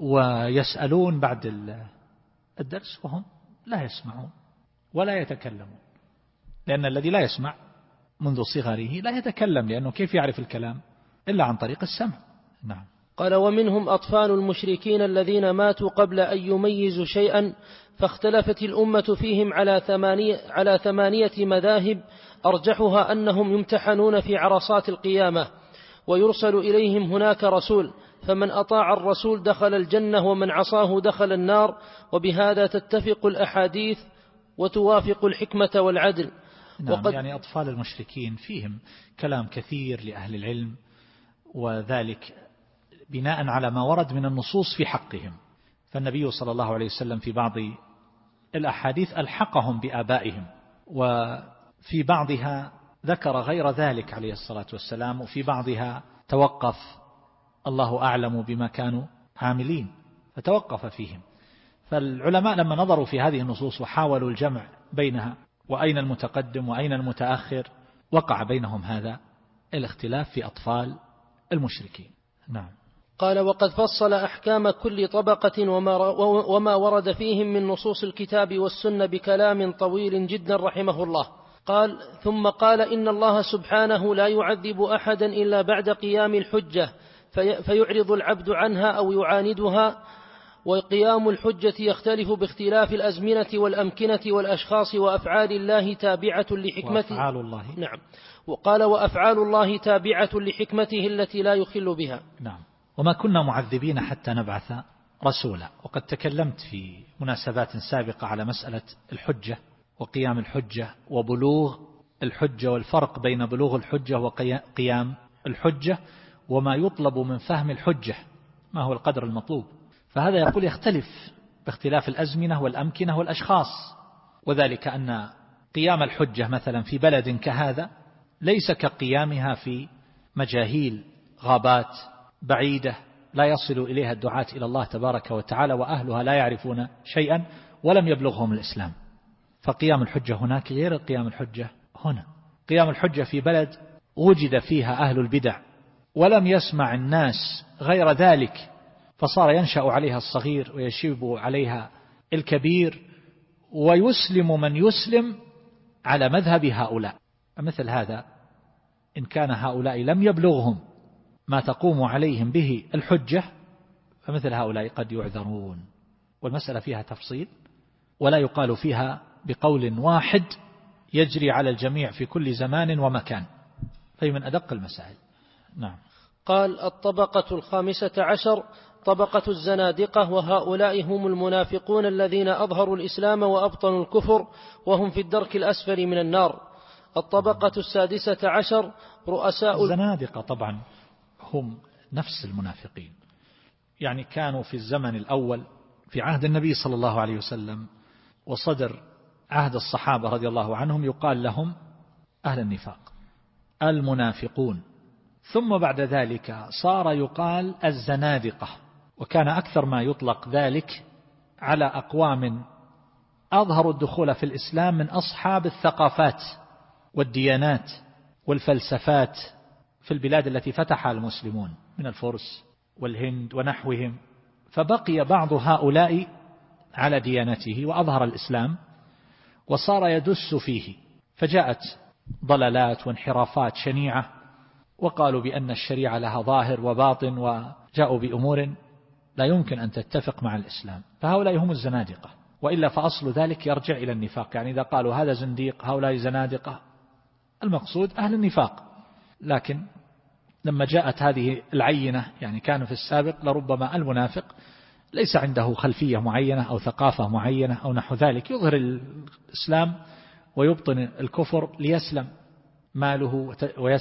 ويسألون بعد الدرس، وهم لا يسمعون ولا يتكلمون، لأن الذي لا يسمع منذ صغره لا يتكلم، لأنه كيف يعرف الكلام إلا عن طريق السمع. نعم. قال: ومنهم أطفال المشركين الذين ماتوا قبل أن يميزوا شيئا، فاختلفت الأمة فيهم على 8 مذاهب، أرجحها أنهم يمتحنون في عرصات القيامة، ويرسل إليهم هناك رسول، فمن أطاع الرسول دخل الجنة، ومن عصاه دخل النار، وبهذا تتفق الأحاديث وتوافق الحكمة والعدل. نعم، يعني أطفال المشركين فيهم كلام كثير لأهل العلم، وذلك بناء على ما ورد من النصوص في حقهم. فالنبي صلى الله عليه وسلم في بعض الأحاديث ألحقهم بآبائهم، وفي بعضها ذكر غير ذلك عليه الصلاة والسلام، وفي بعضها توقف الله أعلم بما كانوا عاملين فتوقف فيهم. فالعلماء لما نظروا في هذه النصوص وحاولوا الجمع بينها وأين المتقدم وأين المتأخر، وقع بينهم هذا الاختلاف في أطفال المشركين. نعم. قال: وقد فصل أحكام كل طبقة وما ورد فيهم من نصوص الكتاب والسنة بكلام طويل جدا رحمه الله. قال: ثم قال: إن الله سبحانه لا يعذب أحدا إلا بعد قيام الحجة فيعرض العبد عنها أو يعاندها، وقيام الحجة يختلف باختلاف الأزمنة والأمكنة والأشخاص، وأفعال الله تابعة لحكمته. وأفعال الله. نعم. وقال: وأفعال الله تابعة لحكمته التي لا يخل بها. نعم. وما كنا معذبين حتى نبعث رسولا. وقد تكلمت في مناسبات سابقة على مسألة الحجة وقيام الحجة وبلوغ الحجة، والفرق بين بلوغ الحجة وقيام الحجة، وما يطلب من فهم الحجة، ما هو القدر المطلوب. فهذا يقول يختلف باختلاف الأزمنة والأمكنة والأشخاص، وذلك أن قيام الحجة مثلا في بلد كهذا ليس كقيامها في مجاهيل غابات بعيدة لا يصل إليها الدعاة إلى الله تبارك وتعالى، وأهلها لا يعرفون شيئا ولم يبلغهم الإسلام. فقيام الحجة هناك غير قيام الحجة هنا. قيام الحجة في بلد وجد فيها أهل البدع ولم يسمع الناس غير ذلك، فصار ينشأ عليها الصغير ويشيب عليها الكبير، ويسلم من يسلم على مذهب هؤلاء. مثل هذا إن كان هؤلاء لم يبلغهم ما تقوم عليهم به الحجة، فمثل هؤلاء قد يعذرون. والمسألة فيها تفصيل، ولا يقال فيها بقول واحد يجري على الجميع في كل زمان ومكان، فهي من أدق المسائل. نعم. قال: الطبقة 15 طبقة الزنادقة، وهؤلاء هم المنافقون الذين أظهروا الإسلام وأبطنوا الكفر، وهم في الدرك الأسفل من النار. الطبقة 16 رؤساء الزنادقة طبعا هم نفس المنافقين، يعني كانوا في الزمن الأول في عهد النبي صلى الله عليه وسلم وصدر عهد الصحابة رضي الله عنهم يقال لهم أهل النفاق المنافقون، ثم بعد ذلك صار يقال الزنادقة، وكان أكثر ما يطلق ذلك على أقوام أظهروا الدخول في الإسلام من أصحاب الثقافات والديانات والفلسفات في البلاد التي فتحها المسلمون من الفرس والهند ونحوهم، فبقي بعض هؤلاء على ديانته وأظهر الإسلام وصار يدس فيه، فجاءت ضلالات وانحرافات شنيعة، وقالوا بأن الشريعة لها ظاهر وباطن، وجاءوا بأمور لا يمكن أن تتفق مع الإسلام، فهؤلاء هم الزنادقة. وإلا فأصل ذلك يرجع إلى النفاق، يعني إذا قالوا هذا زنديق هؤلاء زنادقة المقصود أهل النفاق. لكن لما جاءت هذه العينة، يعني كان في السابق لربما المنافق ليس عنده خلفية معينة أو ثقافة معينة أو نحو ذلك، يظهر الإسلام ويبطن الكفر ليسلم ماله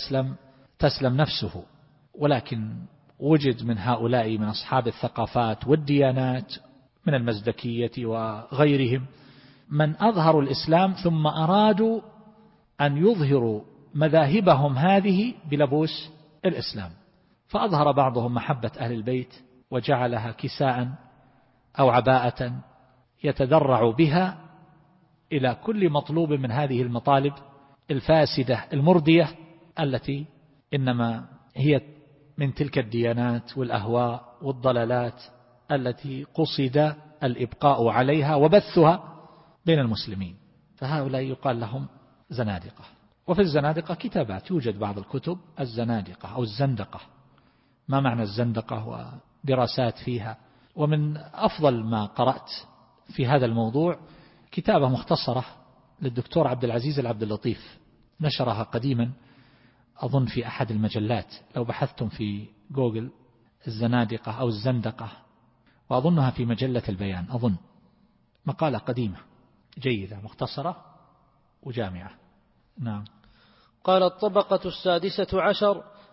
تسلم نفسه. ولكن وجد من هؤلاء من أصحاب الثقافات والديانات من المزدكية وغيرهم من أظهروا الإسلام ثم أرادوا أن يظهروا مذاهبهم هذه بلبوس الإسلام، فأظهر بعضهم محبة أهل البيت وجعلها كساء أو عباءة يتذرع بها إلى كل مطلوب من هذه المطالب الفاسدة المردية التي إنما هي من تلك الديانات والأهواء والضلالات التي قصد الإبقاء عليها وبثها بين المسلمين. فهؤلاء يقال لهم زنادقة. وفي الزنادقة كتابات، يوجد بعض الكتب الزنادقة أو الزندقة، ما معنى الزندقة ودراسات فيها. ومن أفضل ما قرأت في هذا الموضوع كتابة مختصرة للدكتور عبد العزيز العبد اللطيف، نشرها قديما أظن في أحد المجلات، لو بحثتم في جوجل الزنادقة أو الزندقة، وأظنها في مجلة البيان، أظن مقالة قديمة جيدة مختصرة وجامعة. نعم. قال: الطبقة 16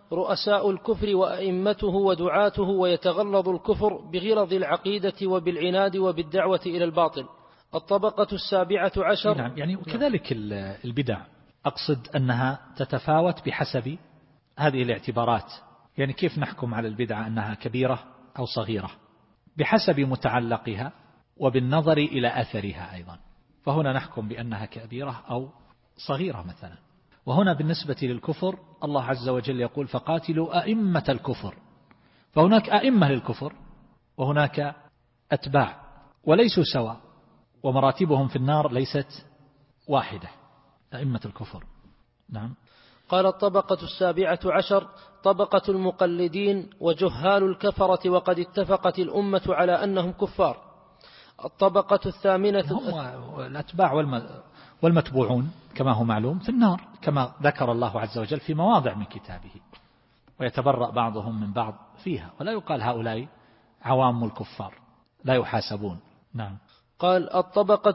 رؤساء الكفر وأئمته ودعاته، ويتغلظ الكفر بغلظ العقيدة وبالعناد وبالدعوة إلى الباطل. الطبقة 17. نعم، يعني وكذلك البدع، أقصد أنها تتفاوت بحسب هذه الاعتبارات. يعني كيف نحكم على البدعة أنها كبيرة أو صغيرة؟ بحسب متعلقها وبالنظر إلى أثرها أيضا. فهنا نحكم بأنها كبيرة أو صغيرة مثلا. وهنا بالنسبة للكفر الله عز وجل يقول فقاتلوا أئمة الكفر، فهناك أئمة للكفر وهناك أتباع وليسوا سواء، ومراتبهم في النار ليست واحدة، أئمة الكفر. نعم. قال الطبقة 17 طبقة المقلدين وجهال الكفرة، وقد اتفقت الأمة على أنهم كفار. الطبقة 8 هم الأتباع والمتبوعون كما هو معلوم في النار، كما ذكر الله عز وجل في مواضع من كتابه، ويتبرأ بعضهم من بعض فيها، ولا يقال هؤلاء عوام الكفار لا يحاسبون. نعم. قال الطبقة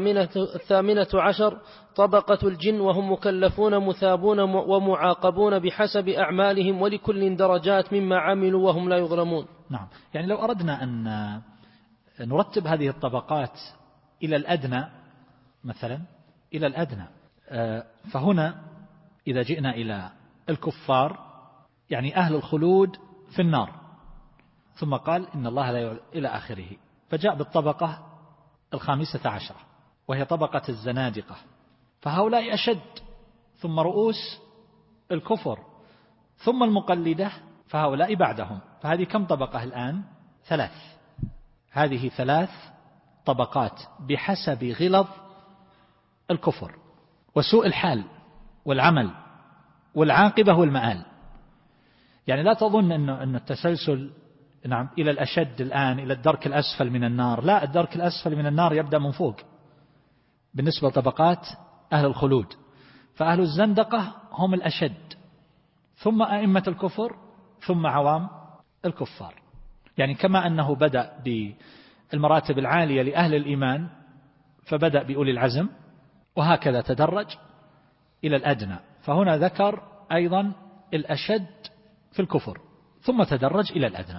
18 طبقة الجن، وهم مكلفون مثابون ومعاقبون بحسب أعمالهم، ولكل درجات مما عملوا وهم لا يظلمون. نعم، يعني لو أردنا أن نرتب هذه الطبقات إلى الأدنى مثلا، إلى الأدنى، فهنا إذا جئنا إلى الكفار يعني أهل الخلود في النار، ثم قال إن الله لا إلى آخره، فجاء بالطبقة 15 وهي طبقة الزنادقة، فهؤلاء أشد، ثم رؤوس الكفر، ثم المقلدة، فهؤلاء بعدهم. فهذه كم طبقة الآن؟ 3. هذه 3 طبقات بحسب غلظ الكفر وسوء الحال والعمل والعاقبة والمآل. يعني لا تظن أن التسلسل نعم إلى الأشد الآن إلى الدرك الأسفل من النار، لا، الدرك الأسفل من النار يبدأ من فوق بالنسبة لطبقات أهل الخلود. فأهل الزندقة هم الأشد، ثم أئمة الكفر، ثم عوام الكفار. يعني كما أنه بدأ بالمراتب العالية لأهل الإيمان فبدأ بأولي العزم، وهكذا تدرج إلى الأدنى. فهنا ذكر أيضا الأشد في الكفر ثم تدرج إلى الأدنى،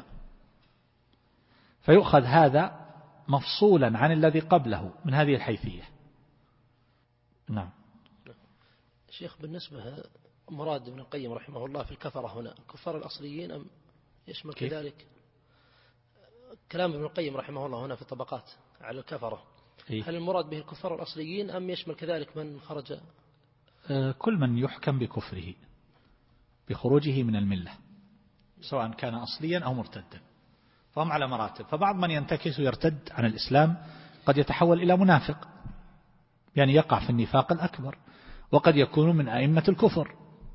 فيؤخذ هذا مفصولا عن الذي قبله من هذه الحيثية. نعم. شيخ، بالنسبة مراد ابن القيم رحمه الله في الكفرة هنا الكفار الأصليين أم يشمل كذلك كلام ابن القيم رحمه الله هنا في الطبقات على الكفرة؟ هل المراد به الكفار الأصليين أم يشمل كذلك من خرج؟ كل من يحكم بكفره بخروجه من الملة سواء كان أصليا أو مرتدا، فهم على مراتب. فبعض من ينتكس ويرتد عن الإسلام قد يتحول إلى منافق، يعني يقع في النفاق الأكبر، وقد يكون من أئمة الكفر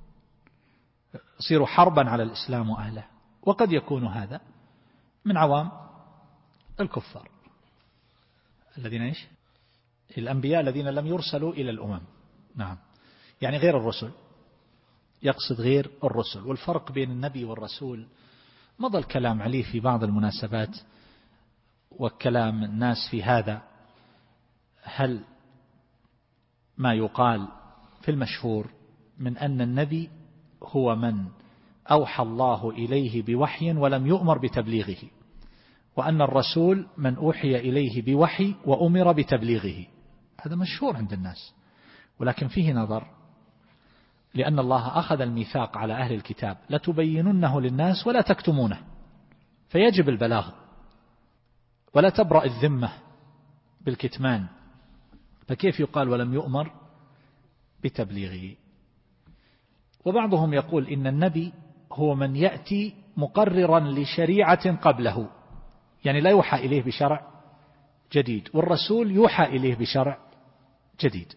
يصير حربا على الإسلام وأهله، وقد يكون هذا من عوام الكفار الذين إيش؟ الأنبياء الذين لم يرسلوا إلى الأمم. نعم، يعني غير الرسل، يقصد غير الرسل. والفرق بين النبي والرسول مضى الكلام عليه في بعض المناسبات، وكلام الناس في هذا. هل ما يقال في المشهور من أن النبي هو من أوحى الله إليه بوحي ولم يؤمر بتبليغه، وأن الرسول من أوحي إليه بوحي وأمر بتبليغه. هذا مشهور عند الناس، ولكن فيه نظر، لأن الله أخذ الميثاق على أهل الكتاب لتبيننه للناس ولا تكتمونه، فيجب البلاغ ولا تبرأ الذمة بالكتمان، فكيف يقال ولم يؤمر بتبليغه؟ وبعضهم يقول إن النبي هو من يأتي مقررا لشريعة قبله، يعني لا يوحى إليه بشرع جديد، والرسول يوحى إليه بشرع جديد،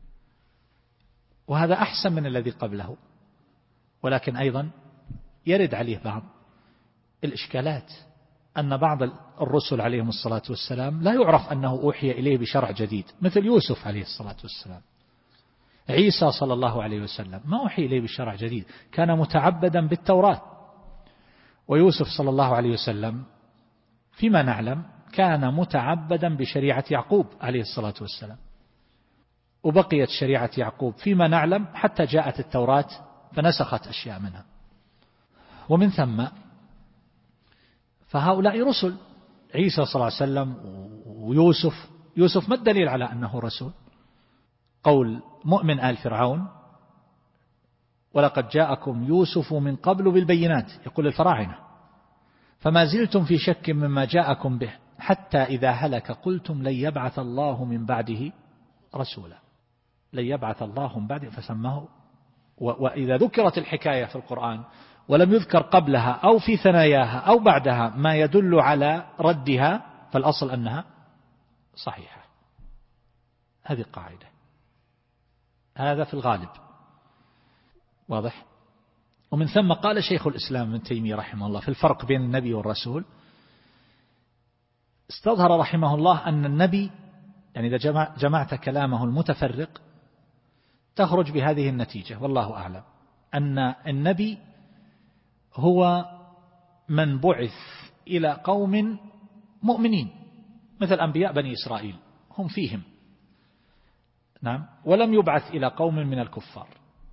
وهذا أحسن من الذي قبله. ولكن أيضا يرد عليه بعض الإشكالات، أن بعض الرسل عليهم الصلاة والسلام لا يعرف أنه أوحي إليه بشرع جديد، مثل يوسف عليه الصلاة والسلام. عيسى صلى الله عليه وسلم ما أوحي إليه بشرع جديد، كان متعبدا بالتوراة. ويوسف صلى الله عليه وسلم فيما نعلم كان متعبدا بشريعة يعقوب عليه الصلاة والسلام، وبقيت شريعة يعقوب فيما نعلم حتى جاءت التوراة فنسخت أشياء منها. ومن ثم فهؤلاء رسل، عيسى صلى الله عليه وسلم ويوسف ما الدليل على أنه رسول؟ قول مؤمن آل فرعون ولقد جاءكم يوسف من قبل بالبينات، يقول الفراعنة، فما زلتم في شك مما جاءكم به حتى إذا هلك قلتم لن يبعث الله من بعده رسولا، لن يبعث الله من بعده، فسماه. وإذا ذكرت الحكاية في القرآن ولم يذكر قبلها أو في ثناياها أو بعدها ما يدل على ردها فالأصل أنها صحيحة. هذه القاعدة، هذا في الغالب واضح. ومن ثم قال شيخ الإسلام ابن تيمية رحمه الله في الفرق بين النبي والرسول، استظهر رحمه الله أن النبي، يعني إذا جمعت كلامه المتفرق تخرج بهذه النتيجة والله أعلم، أن النبي هو من بعث إلى قوم مؤمنين مثل أنبياء بني إسرائيل، هم فيهم، نعم، ولم يبعث إلى قوم من الكفار.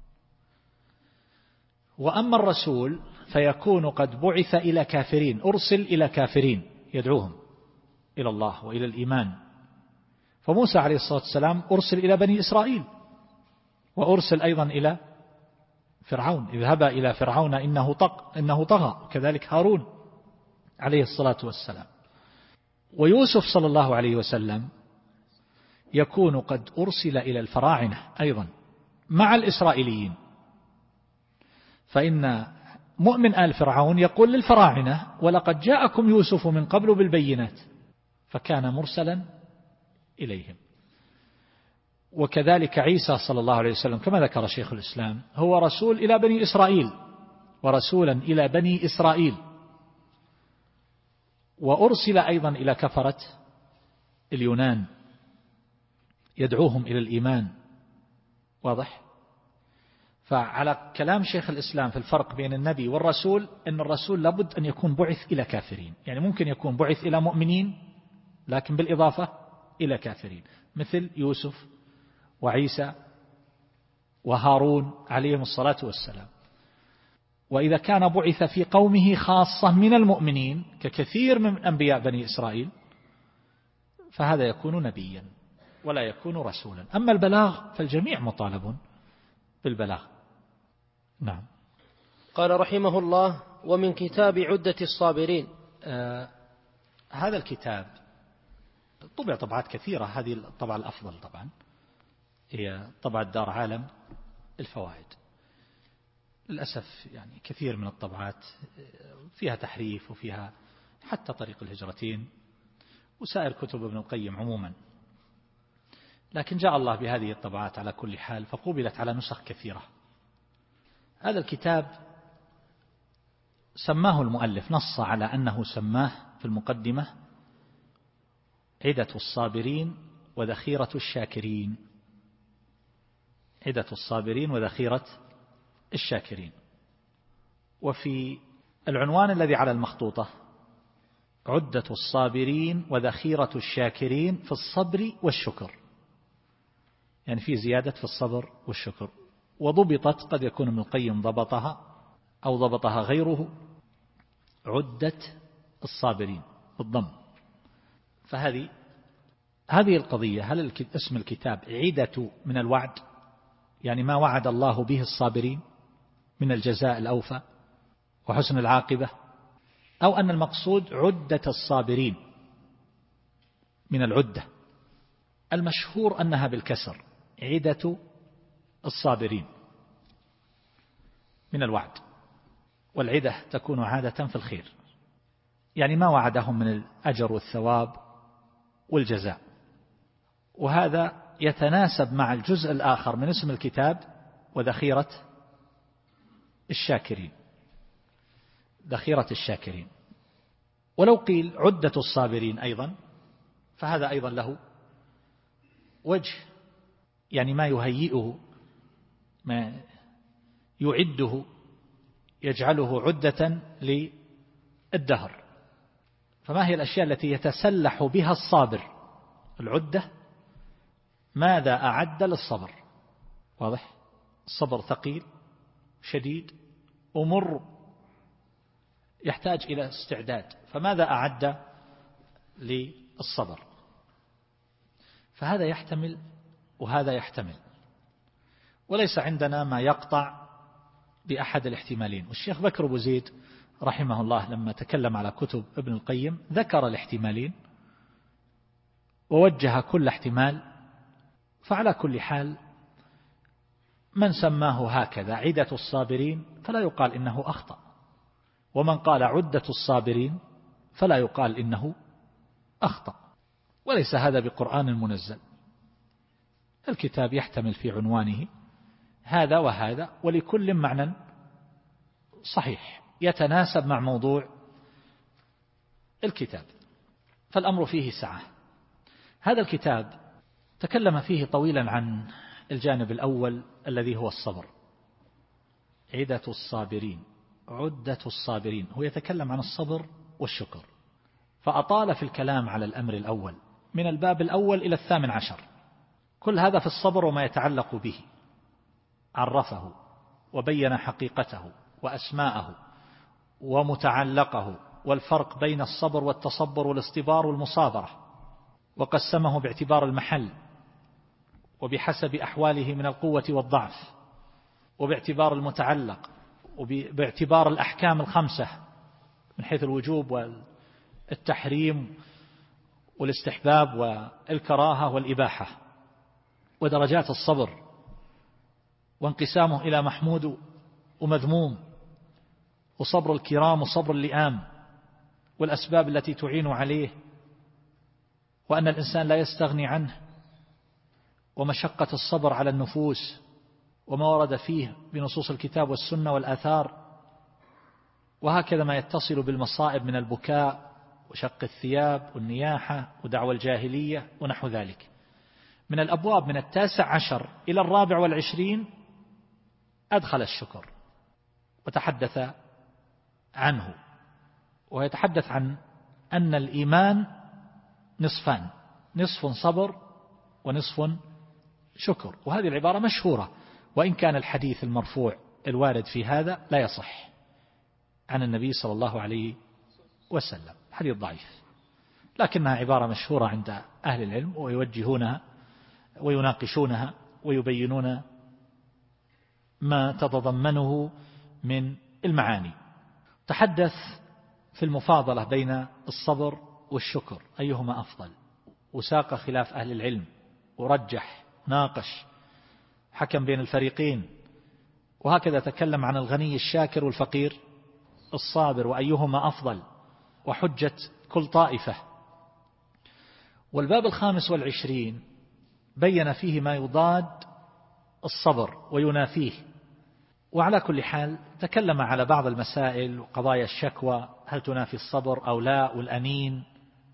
وأما الرسول فيكون قد بعث إلى كافرين، أرسل إلى كافرين يدعوهم إلى الله وإلى الإيمان. فموسى عليه الصلاة والسلام أرسل إلى بني إسرائيل، وأرسل أيضا إلى فرعون، اذهبا إلى فرعون إنه طغى، كذلك هارون عليه الصلاة والسلام. ويوسف صلى الله عليه وسلم يكون قد أرسل إلى الفراعنة أيضا مع الإسرائيليين، فإن مؤمن آل فرعون يقول للفراعنة ولقد جاءكم يوسف من قبل بالبينات، فكان مرسلا إليهم. وكذلك عيسى صلى الله عليه وسلم كما ذكر شيخ الإسلام هو رسول إلى بني إسرائيل، ورسولا إلى بني إسرائيل، وأرسل أيضا إلى كفرة اليونان يدعوهم إلى الإيمان، واضح. فعلى كلام شيخ الإسلام في الفرق بين النبي والرسول، أن الرسول لابد أن يكون بعث إلى كافرين، يعني ممكن يكون بعث إلى مؤمنين لكن بالإضافة إلى كافرين، مثل يوسف وعيسى وهارون عليهم الصلاة والسلام. وإذا كان بعث في قومه خاصة من المؤمنين ككثير من أنبياء بني إسرائيل فهذا يكون نبيا ولا يكون رسولا. أما البلاغ فالجميع مطالب بالبلاغ. نعم. قال رحمه الله: ومن كتاب عدة الصابرين. هذا الكتاب طبع طبعات كثيرة، هذه الطبعة الأفضل طبعا هي طبعة دار عالم الفوائد. للأسف يعني كثير من الطبعات فيها تحريف وفيها حتى طريق الهجرتين وسائر كتب ابن القيم عموما، لكن جاء الله بهذه الطبعات على كل حال فقبلت على نسخ كثيرة. هذا الكتاب سماه المؤلف، نص على أنه سماه في المقدمة عدة الصابرين وذخيرة الشاكرين، عدة الصابرين وذخيرة الشاكرين. وفي العنوان الذي على المخطوطة عدة الصابرين وذخيرة الشاكرين في الصبر والشكر، يعني في زيادة في الصبر والشكر. وضبطت، قد يكون ابن القيم ضبطها أو ضبطها غيره، عدة الصابرين بالضم. فهذه القضية، هل اسم الكتاب عدة من الوعد، يعني ما وعد الله به الصابرين من الجزاء الأوفى وحسن العاقبة، أو أن المقصود عدة الصابرين من العدة؟ المشهور أنها بالكسر، عدة الصابرين من الوعد، والعدة تكون عادة في الخير، يعني ما وعدهم من الأجر والثواب والجزاء. وهذا يتناسب مع الجزء الآخر من اسم الكتاب وذخيرة الشاكرين، ذخيرة الشاكرين. ولو قيل عدة الصابرين أيضا فهذا أيضا له وجه، يعني ما يهيئه، ما يعده، يجعله عدة للدهر. فما هي الأشياء التي يتسلح بها الصابر؟ العدة ماذا أعد للصبر، واضح. الصبر ثقيل شديد ومر، يحتاج إلى استعداد. فماذا أعد للصبر؟ فهذا يحتمل وهذا يحتمل، وليس عندنا ما يقطع بأحد الاحتمالين. والشيخ بكر أبو زيد رحمه الله لما تكلم على كتب ابن القيم ذكر الاحتمالين ووجه كل احتمال. فعلى كل حال من سماه هكذا عدة الصابرين فلا يقال إنه أخطأ، ومن قال عدة الصابرين فلا يقال إنه أخطأ. وليس هذا بقرآن منزل، الكتاب يحتمل في عنوانه هذا وهذا، ولكل معنى صحيح يتناسب مع موضوع الكتاب، فالأمر فيه سعة. هذا الكتاب تكلم فيه طويلا عن الجانب الأول الذي هو الصبر، عدة الصابرين، عدة الصابرين، هو يتكلم عن الصبر والشكر، فأطال في الكلام على الأمر الأول من الباب الأول إلى 18، كل هذا في الصبر وما يتعلق به، عرفه وبين حقيقته وأسماءه ومتعلقه والفرق بين الصبر والتصبر والاصطبار والمصابرة، وقسمه باعتبار المحل وبحسب أحواله من القوة والضعف، وباعتبار المتعلق، وباعتبار الأحكام الخمسة من حيث الوجوب والتحريم والاستحباب والكراهة والإباحة، ودرجات الصبر وانقسامه إلى محمود ومذموم، وصبر الكرام وصبر اللئام، والأسباب التي تعين عليه، وأن الإنسان لا يستغني عنه، ومشقة الصبر على النفوس وما ورد فيه بنصوص الكتاب والسنة والآثار، وهكذا ما يتصل بالمصائب من البكاء وشق الثياب والنياحة ودعوى الجاهلية ونحو ذلك. من الأبواب من 19 إلى 24 أدخل الشكر وتحدث عنه، ويتحدث عن أن الإيمان نصفان، نصف صبر ونصف شكر. وهذه العبارة مشهورة، وإن كان الحديث المرفوع الوارد في هذا لا يصح عن النبي صلى الله عليه وسلم، حديث ضعيف، لكنها عبارة مشهورة عند أهل العلم، ويوجهونها ويناقشونها ويبينون ما تتضمنه من المعاني. تحدث في المفاضلة بين الصبر والشكر أيهما أفضل، وساق خلاف أهل العلم ورجح ناقش حكم بين الفريقين، وهكذا تكلم عن الغني الشاكر والفقير الصابر وأيهما أفضل وحجة كل طائفة. والباب 25 بين فيه ما يضاد الصبر وينافيه. وعلى كل حال تكلم على بعض المسائل وقضايا الشكوى، هل تنافي الصبر أو لا، والأنين،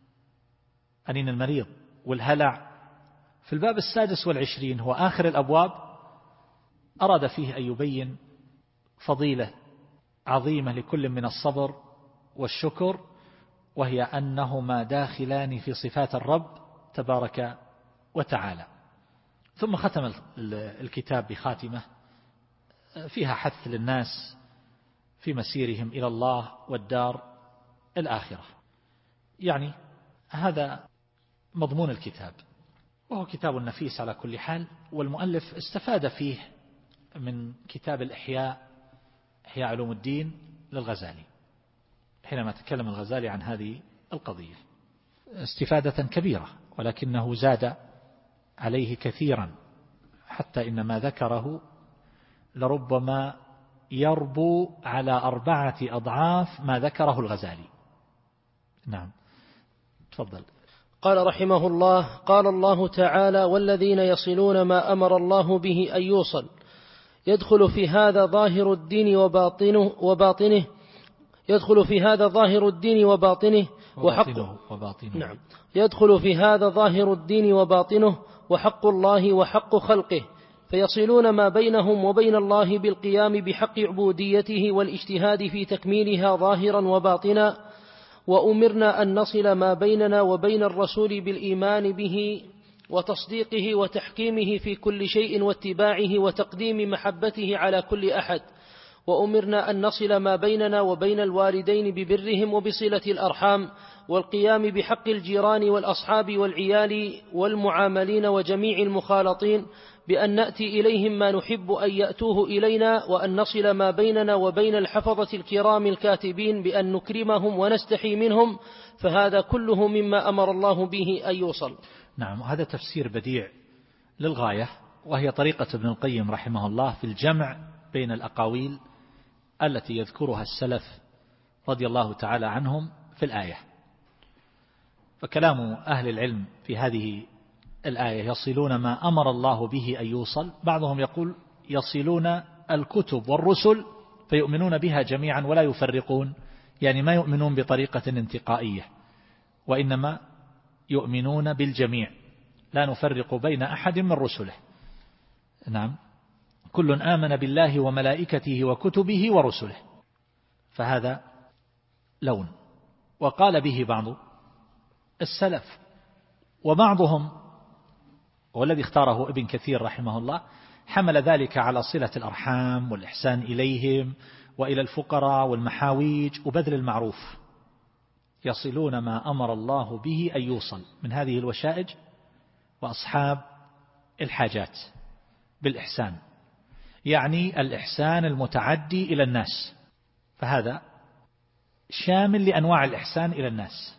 أنين المريض، والهلع. في الباب 26 هو آخر الأبواب أراد فيه أن يبين فضيلة عظيمة لكل من الصبر والشكر، وهي أنهما داخلان في صفات الرب تبارك وتعالى. ثم ختم الكتاب بخاتمة فيها حث للناس في مسيرهم إلى الله والدار الآخرة. يعني هذا مضمون الكتاب، وهو كتاب نفيس على كل حال. والمؤلف استفاد فيه من كتاب الإحياء، إحياء علوم الدين للغزالي، حينما تكلم الغزالي عن هذه القضية استفادة كبيرة، ولكنه زاد عليه كثيرا، حتى إن ما ذكره لربما يربو على 4 أضعاف ما ذكره الغزالي. نعم، تفضل. قال رحمه الله: قال الله تعالى: والذين يصلون ما أمر الله به أن يوصل. يدخل في هذا ظاهر الدين وباطنه يدخل في هذا ظاهر الدين وباطنه وحقه. نعم، يدخل في هذا ظاهر الدين وباطنه وحق الله وحق خلقه، فيصلون ما بينهم وبين الله بالقيام بحق عبوديته والاجتهاد في تكميلها ظاهرا وباطنا. وأمرنا أن نصل ما بيننا وبين الرسول بالإيمان به وتصديقه وتحكيمه في كل شيء واتباعه وتقديم محبته على كل أحد، وأمرنا أن نصل ما بيننا وبين الوالدين ببرهم وبصلة الأرحام والقيام بحق الجيران والأصحاب والعيال والمعاملين وجميع المخالطين، بأن نأتي إليهم ما نحب أن يأتوه إلينا، وأن نصل ما بيننا وبين الحفظة الكرام الكاتبين بأن نكرمهم ونستحي منهم، فهذا كله مما أمر الله به أن يوصل. نعم، هذا تفسير بديع للغاية، وهي طريقة ابن القيم رحمه الله في الجمع بين الأقاويل التي يذكرها السلف رضي الله تعالى عنهم في الآية. فكلام أهل العلم في هذه الآية يصلون ما أمر الله به أن يوصل، بعضهم يقول يصلون الكتب والرسل فيؤمنون بها جميعا ولا يفرقون، يعني ما يؤمنون بطريقة انتقائية، وإنما يؤمنون بالجميع لا نفرق بين أحد من رسله. نعم، كل آمن بالله وملائكته وكتبه ورسله، فهذا لون. وقال به بعض السلف، وبعضهم والذي اختاره ابن كثير رحمه الله حمل ذلك على صلة الأرحام والإحسان إليهم وإلى الفقراء والمحاويج وبذل المعروف، يصلون ما أمر الله به أن يوصل من هذه الوشائج وأصحاب الحاجات بالإحسان، يعني الإحسان المتعدي إلى الناس، فهذا شامل لأنواع الإحسان إلى الناس،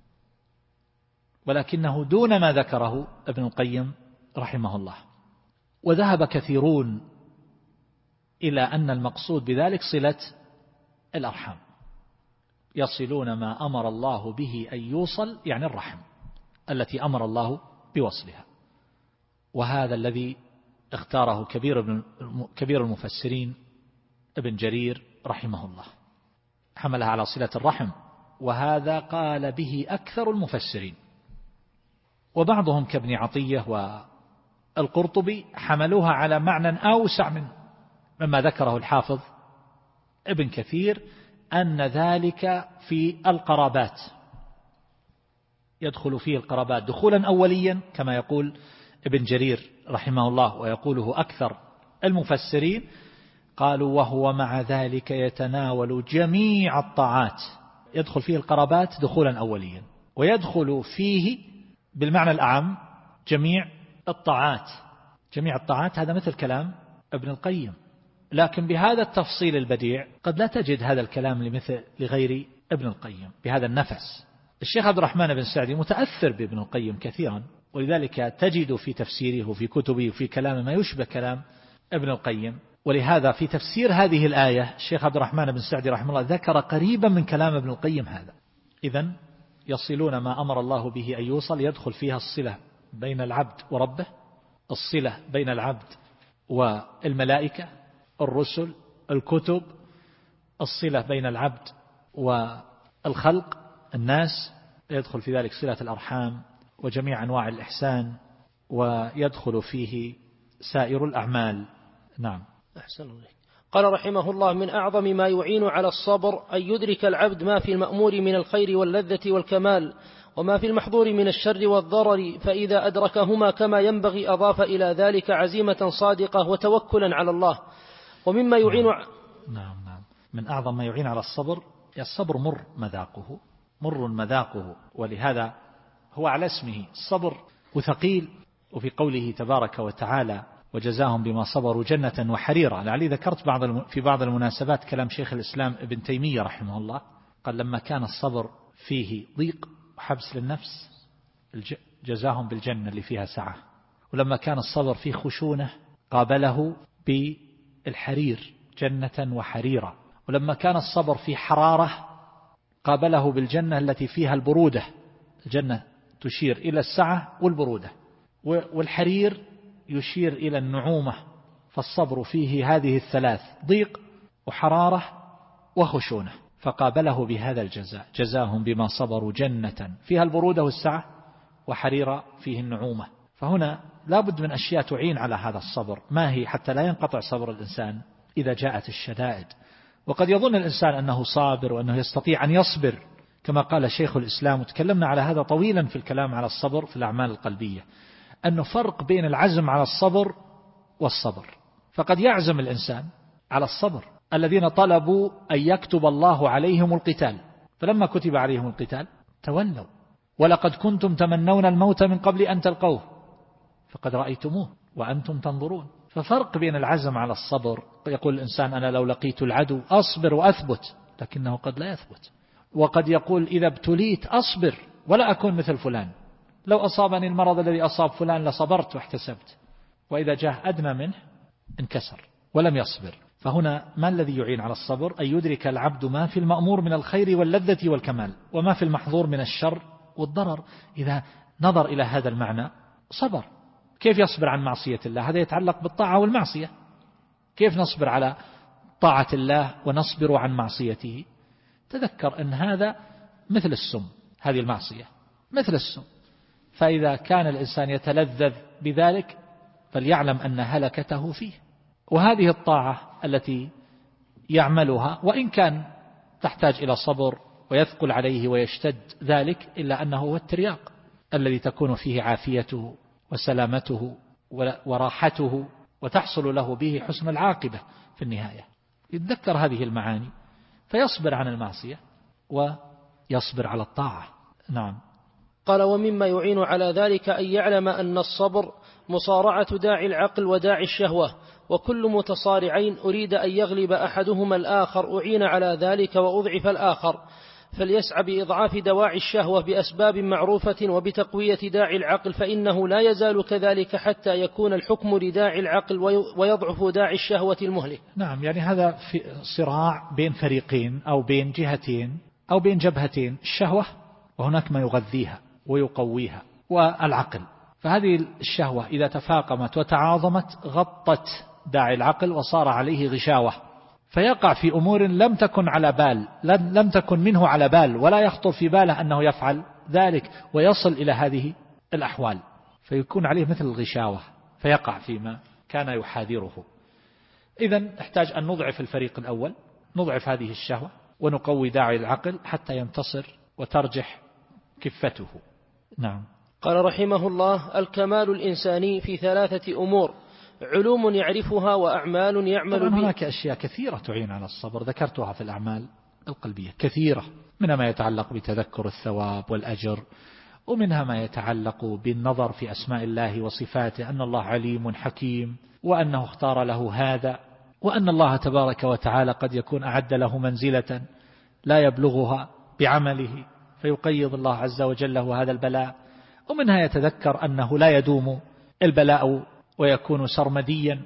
ولكنه دون ما ذكره ابن القيم رحمه الله. وذهب كثيرون إلى أن المقصود بذلك صلة الأرحام، يصلون ما أمر الله به أن يوصل، يعني الرحم التي أمر الله بوصلها. وهذا الذي اختاره كبير المفسرين ابن جرير رحمه الله، حملها على صلة الرحم، وهذا قال به أكثر المفسرين. وبعضهم كابن عطية والقرطبي حملوها على معنى أوسع مما ذكره الحافظ ابن كثير، أن ذلك في القرابات، يدخل فيه القرابات دخولا أوليا كما يقول ابن جرير رحمه الله، ويقوله أكثر المفسرين، قالوا وهو مع ذلك يتناول جميع الطاعات، يدخل فيه القرابات دخولا أوليا، ويدخل فيه بالمعنى الأعم جميع الطاعات. جميع الطاعات هذا مثل كلام ابن القيم، لكن بهذا التفصيل البديع قد لا تجد هذا الكلام لغير ابن القيم بهذا النفس. الشيخ عبد الرحمن بن سعدي متأثر بابن القيم كثيرا، ولذلك تجد في تفسيره وفي كتبه وفي كلامه ما يشبه كلام ابن القيم. ولهذا في تفسير هذه الآية الشيخ عبد الرحمن بن سعدي رحمه الله ذكر قريبا من كلام ابن القيم هذا. إذن يصلون ما أمر الله به أن يوصل، يدخل فيها الصلة بين العبد وربه، الصلة بين العبد والملائكة، الرسل، الكتب، الصلة بين العبد والخلق الناس، يدخل في ذلك صلة الأرحام وجميع أنواع الإحسان، ويدخل فيه سائر الأعمال. نعم. أحسن الله. قال رحمه الله: من أعظم ما يعين على الصبر أن يدرك العبد ما في المأمور من الخير واللذة والكمال، وما في المحظور من الشر والضرر، فإذا أدركهما كما ينبغي أضاف إلى ذلك عزيمة صادقة وتوكلا على الله. ومما يعين نعم. من أعظم ما يعين على الصبر، الصبر مر مذاقه، ولهذا هو على اسمه الصبر وثقيل. وفي قوله تبارك وتعالى: وجزاهم بما صبروا جنة وحريرا. لعلي ذكرت في بعض المناسبات كلام شيخ الإسلام ابن تيمية رحمه الله، قال لما كان الصبر فيه ضيق وحبس للنفس جزاهم بالجنة اللي فيها سعة، ولما كان الصبر فيه خشونة قابله بالحرير جنة وحريرا، ولما كان الصبر فيه حرارة قابله بالجنة التي فيها البرودة. الجنة تشير إلى السعة والبرودة، والحرير يشير إلى النعومة، فالصبر فيه هذه الثلاث: ضيق وحرارة وخشونة، فقابله بهذا الجزاء: جزاهم بما صبروا جنة فيها البرودة والسعة، وحريرة فيه النعومة. فهنا لابد من أشياء تعين على هذا الصبر، ما هي حتى لا ينقطع صبر الإنسان إذا جاءت الشدائد. وقد يظن الإنسان أنه صابر وأنه يستطيع أن يصبر، كما قال شيخ الإسلام، وتكلمنا على هذا طويلا في الكلام على الصبر في الأعمال القلبية، أنه فرق بين العزم على الصبر والصبر. فقد يعزم الإنسان على الصبر الذين طلبوا أن يكتب الله عليهم القتال، فلما كتب عليهم القتال تولوا. ولقد كنتم تمنون الموت من قبل أن تلقوه فقد رأيتموه وأنتم تنظرون. ففرق بين العزم على الصبر، يقول الإنسان أنا لو لقيت العدو أصبر وأثبت، لكنه قد لا يثبت. وقد يقول إذا ابتليت أصبر ولا أكون مثل فلان، لو أصابني المرض الذي أصاب فلان لصبرت واحتسبت، وإذا جاء أدنى منه انكسر ولم يصبر. فهنا ما الذي يعين على الصبر؟ أن يدرك العبد ما في المأمور من الخير واللذة والكمال، وما في المحظور من الشر والضرر. إذا نظر إلى هذا المعنى صبر. كيف يصبر عن معصية الله؟ هذا يتعلق بالطاعة والمعصية. كيف نصبر على طاعة الله ونصبر عن معصيته؟ تذكر أن هذا مثل السم، هذه المعصية مثل السم، فإذا كان الإنسان يتلذذ بذلك فليعلم أن هلكته فيه. وهذه الطاعة التي يعملها وإن كان تحتاج إلى صبر ويثقل عليه ويشتد ذلك، إلا أنه هو الترياق الذي تكون فيه عافيته وسلامته وراحته، وتحصل له به حسن العاقبة في النهاية. يتذكر هذه المعاني فيصبر عن المعصية ويصبر على الطاعة. نعم. قال ومما يعين على ذلك أن يعلم أن الصبر مصارعة داعي العقل وداعي الشهوة، وكل متصارعين أريد أن يغلب أحدهما الآخر أعين على ذلك وأضعف الآخر، فليسعى بإضعاف دواعي الشهوة بأسباب معروفة وبتقوية داعي العقل، فإنه لا يزال كذلك حتى يكون الحكم لداعي العقل ويضعف داعي الشهوة المهلك. نعم، يعني هذا في صراع بين فريقين أو بين جهتين أو بين جبهتين، الشهوة وهناك ما يغذيها ويقويها والعقل. فهذه الشهوة إذا تفاقمت وتعاظمت غطت داعي العقل وصار عليه غشاوة، فيقع في أمور لم تكن على بال، لم تكن منه على بال، ولا يخطر في باله أنه يفعل ذلك، ويصل إلى هذه الأحوال فيكون عليه مثل الغشاوة فيقع فيما كان يحاذره. إذن نحتاج أن نضعف الفريق الأول، نضعف هذه الشهوة ونقوي داعي العقل حتى ينتصر وترجح كفته. نعم. قال رحمه الله: الكمال الإنساني في 3 أمور: علوم يعرفها وأعمال يعمل بها. هناك أشياء كثيرة تعين على الصبر ذكرتها في الأعمال القلبية كثيرة، منها ما يتعلق بتذكر الثواب والأجر، ومنها ما يتعلق بالنظر في أسماء الله وصفاته، أن الله عليم حكيم، وأنه اختار له هذا، وأن الله تبارك وتعالى قد يكون أعد له منزلة لا يبلغها بعمله فيقيض الله عز وجل له هذا البلاء. ومنها يتذكر أنه لا يدوم البلاء ويكون سرمديا،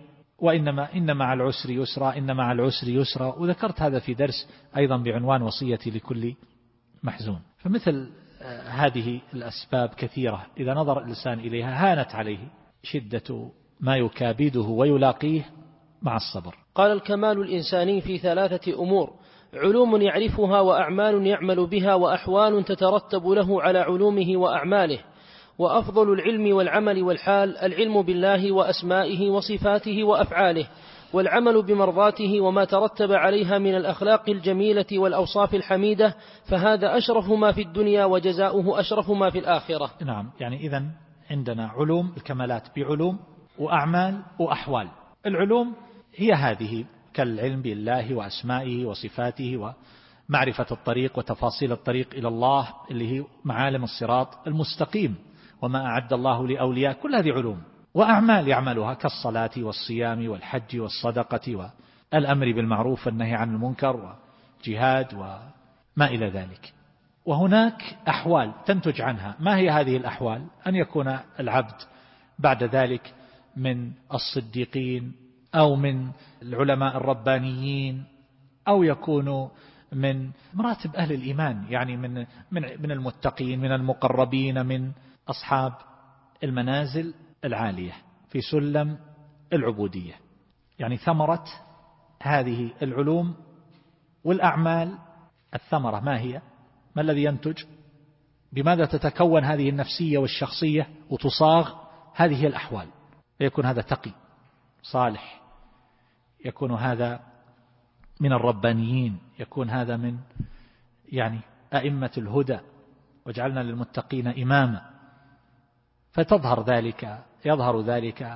إن مع العسر يسرا، إن مع العسر يسرا. وذكرت هذا في درس أيضا بعنوان وصية لكل محزون. فمثل هذه الأسباب كثيرة إذا نظر الإنسان إليها هانت عليه شدة ما يكابده ويلاقيه مع الصبر. قال: الكمال الإنساني في 3 أمور: علوم يعرفها وأعمال يعمل بها وأحوال تترتب له على علومه وأعماله. وأفضل العلم والعمل والحال العلم بالله وأسمائه وصفاته وأفعاله، والعمل بمرضاته وما ترتب عليها من الأخلاق الجميلة والأوصاف الحميدة، فهذا أشرف ما في الدنيا وجزاؤه أشرف ما في الآخرة. نعم، يعني إذن عندنا علوم، الكمالات بعلوم وأعمال وأحوال. العلوم هي هذه كالعلم بالله وأسمائه وصفاته ومعرفة الطريق وتفاصيل الطريق إلى الله اللي هي معالم الصراط المستقيم وما أعد الله لأولياء، كل هذه علوم. وأعمال يعملها كالصلاة والصيام والحج والصدقة والأمر بالمعروف والنهي عن المنكر وجهاد وما إلى ذلك. وهناك أحوال تنتج عنها. ما هي هذه الأحوال؟ أن يكون العبد بعد ذلك من الصديقين أو من العلماء الربانيين، أو يكون من مراتب أهل الإيمان، يعني من المتقين، من المقربين، من أصحاب المنازل العالية في سلم العبودية. يعني ثمرة هذه العلوم والأعمال، الثمرة ما هي؟ ما الذي ينتج؟ بماذا تتكون هذه النفسية والشخصية وتصاغ؟ هذه الأحوال. يكون هذا تقي صالح، يكون هذا من الربانيين، يكون هذا من يعني أئمة الهدى، وجعلنا للمتقين إماما. فتظهر ذلك، يظهر ذلك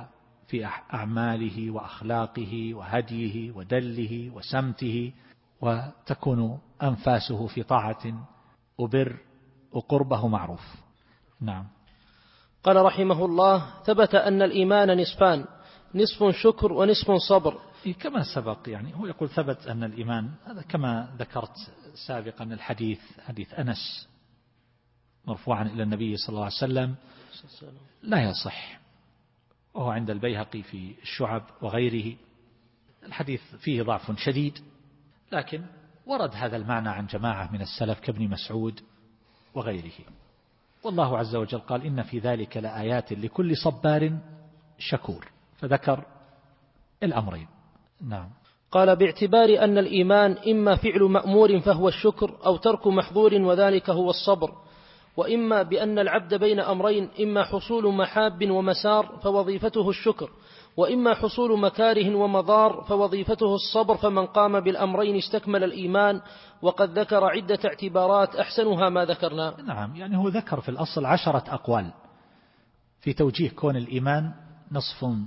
في أعماله وأخلاقه وهديه ودله وسمته، وتكون أنفاسه في طاعة وبر وقربه معروف. نعم. قال رحمه الله: ثبت أن الإيمان نصفان، نصف شكر ونصف صبر. كما سبق، يعني هو يقول ثبت أن الإيمان، هذا كما ذكرت سابقا الحديث، حديث أنس مرفوعا إلى النبي صلى الله عليه وسلم لا يصح، وهو عند البيهقي في الشعب وغيره. الحديث فيه ضعف شديد، لكن ورد هذا المعنى عن جماعة من السلف كابن مسعود وغيره. والله عز وجل قال: إن في ذلك لآيات لكل صبار شكور، فذكر الأمرين. نعم. قال: باعتبار أن الإيمان إما فعل مأمور فهو الشكر، أو ترك محظور وذلك هو الصبر، وإما بأن العبد بين أمرين، إما حصول محاب ومسار فوظيفته الشكر، وإما حصول مكاره ومضار فوظيفته الصبر، فمن قام بالأمرين استكمل الإيمان. وقد ذكر عدة اعتبارات أحسنها ما ذكرنا. نعم، يعني هو ذكر في الأصل 10 أقوال في توجيه كون الإيمان نصفا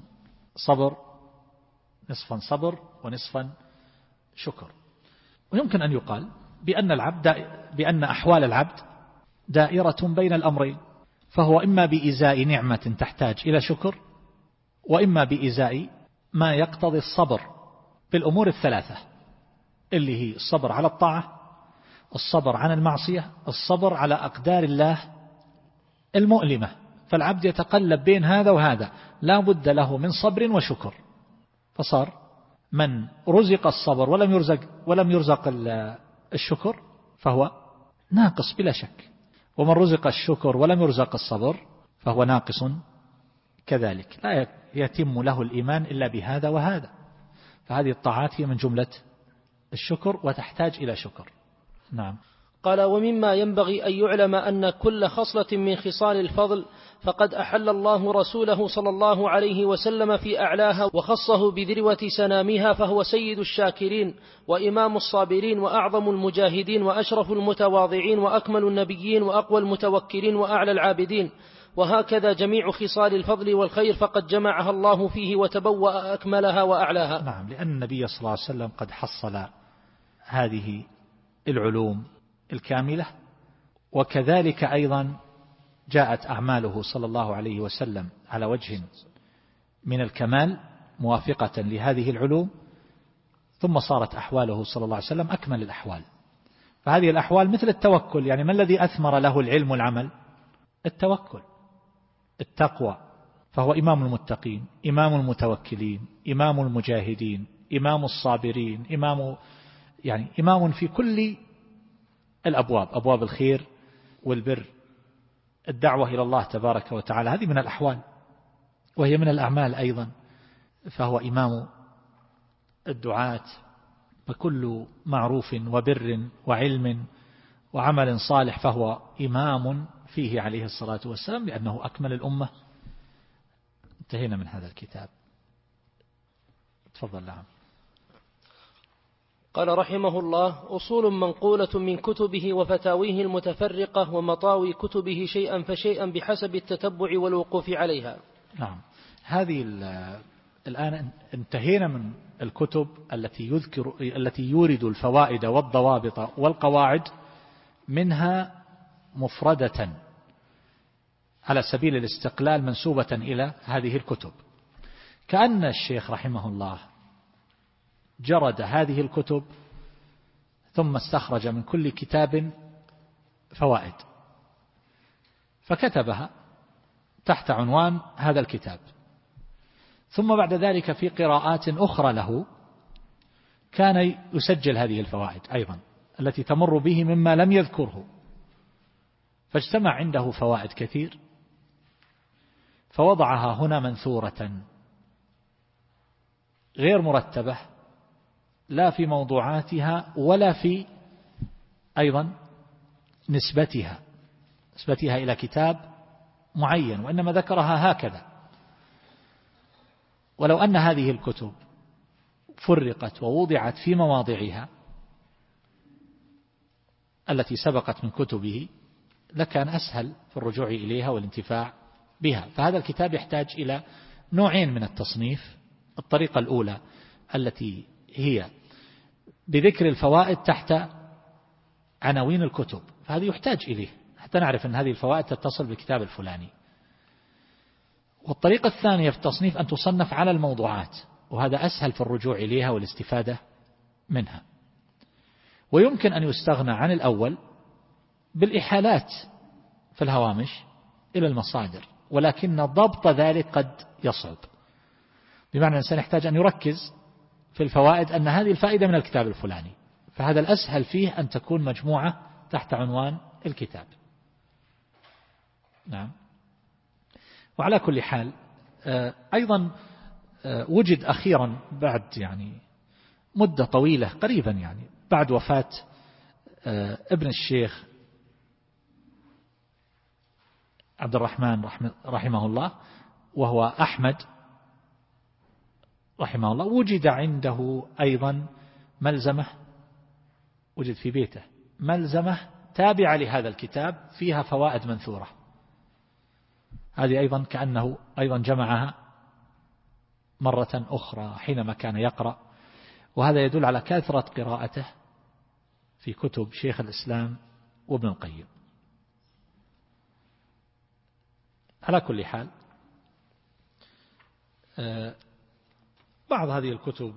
صبر ونصفا شكر. ويمكن أن يقال بأن أحوال العبد دائرة بين الأمرين، فهو إما بإزاء نعمة تحتاج إلى شكر، وإما بإزاء ما يقتضي الصبر بالأمور الثلاثة، اللي هي الصبر على الطاعة، الصبر عن المعصية، الصبر على أقدار الله المؤلمة. فالعبد يتقلب بين هذا وهذا، لا بد له من صبر وشكر. فصار من رزق الصبر ولم يرزق الشكر فهو ناقص بلا شك، ومن رزق الشكر ولم يرزق الصبر فهو ناقص كذلك، لا يتم له الإيمان إلا بهذا وهذا. فهذه الطاعات هي من جملة الشكر وتحتاج إلى شكر. نعم. قال: ومما ينبغي أن يعلم أن كل خصلة من خصال الفضل فقد أحل الله رسوله صلى الله عليه وسلم في أعلاها، وخصه بذروة سنامها، فهو سيد الشاكرين وإمام الصابرين وأعظم المجاهدين وأشرف المتواضعين وأكمل النبيين وأقوى المتوكلين وأعلى العابدين. وهكذا جميع خصال الفضل والخير فقد جمعها الله فيه وتبوأ أكملها وأعلاها. نعم، لأن النبي صلى الله عليه وسلم قد حصل هذه العلوم الكاملة، وكذلك أيضا جاءت أعماله صلى الله عليه وسلم على وجه من الكمال موافقة لهذه العلوم، ثم صارت أحواله صلى الله عليه وسلم أكمل الأحوال. فهذه الأحوال مثل التوكل، يعني ما الذي أثمر له العلم والعمل؟ التوكل، التقوى. فهو إمام المتقين، إمام المتوكلين، إمام المجاهدين، إمام الصابرين، إمام في كل الأبواب، أبواب الخير والبر، الدعوة إلى الله تبارك وتعالى، هذه من الأحوال وهي من الأعمال أيضا. فهو إمام الدعاة، فكل معروف وبر وعلم وعمل صالح فهو إمام فيه عليه الصلاة والسلام، لأنه أكمل الأمة. انتهينا من هذا الكتاب. تفضل. نعم. قال رحمه الله: أصول منقولة من كتبه وفتاويه المتفرقة، ومطاوي كتبه شيئا فشيئا بحسب التتبع والوقوف عليها. نعم. هذه الآن انتهينا من الكتب التي يورد الفوائد والضوابط والقواعد منها مفردة على سبيل الاستقلال منسوبة إلى هذه الكتب، كأن الشيخ رحمه الله جرد هذه الكتب ثم استخرج من كل كتاب فوائد فكتبها تحت عنوان هذا الكتاب، ثم بعد ذلك في قراءات أخرى له كان يسجل هذه الفوائد أيضا التي تمر به مما لم يذكره، فاجتمع عنده فوائد كثير فوضعها هنا منثورة غير مرتبة، لا في موضوعاتها ولا في أيضا نسبتها إلى كتاب معين، وإنما ذكرها هكذا. ولو أن هذه الكتب فرقت ووضعت في مواضعها التي سبقت من كتبه لكان أسهل في الرجوع إليها والانتفاع بها. فهذا الكتاب يحتاج إلى نوعين من التصنيف. الطريقة الأولى التي هي بذكر الفوائد تحت عناوين الكتب، فهذه يحتاج إليه حتى نعرف أن هذه الفوائد تتصل بالكتاب الفلاني. والطريقة الثانية في التصنيف أن تصنف على الموضوعات، وهذا أسهل في الرجوع إليها والاستفادة منها. ويمكن أن يستغنى عن الأول بالإحالات في الهوامش إلى المصادر، ولكن ضبط ذلك قد يصعب، بمعنى الإنسان يحتاج أن يركز في الفوائد أن هذه الفائدة من الكتاب الفلاني، فهذا الأسهل فيه أن تكون مجموعة تحت عنوان الكتاب. نعم. وعلى كل حال أيضا وجد أخيرا بعد مدة طويلة قريبا بعد وفاة ابن الشيخ عبد الرحمن رحمه الله وهو أحمد رحمه الله، وجد عنده أيضا ملزمة، وجد في بيته ملزمة تابعة لهذا الكتاب فيها فوائد منثورة. هذه أيضا كأنه أيضا جمعها مرة أخرى حينما كان يقرأ، وهذا يدل على كثرة قراءته في كتب شيخ الإسلام وابن القيم. على كل حال بعض هذه الكتب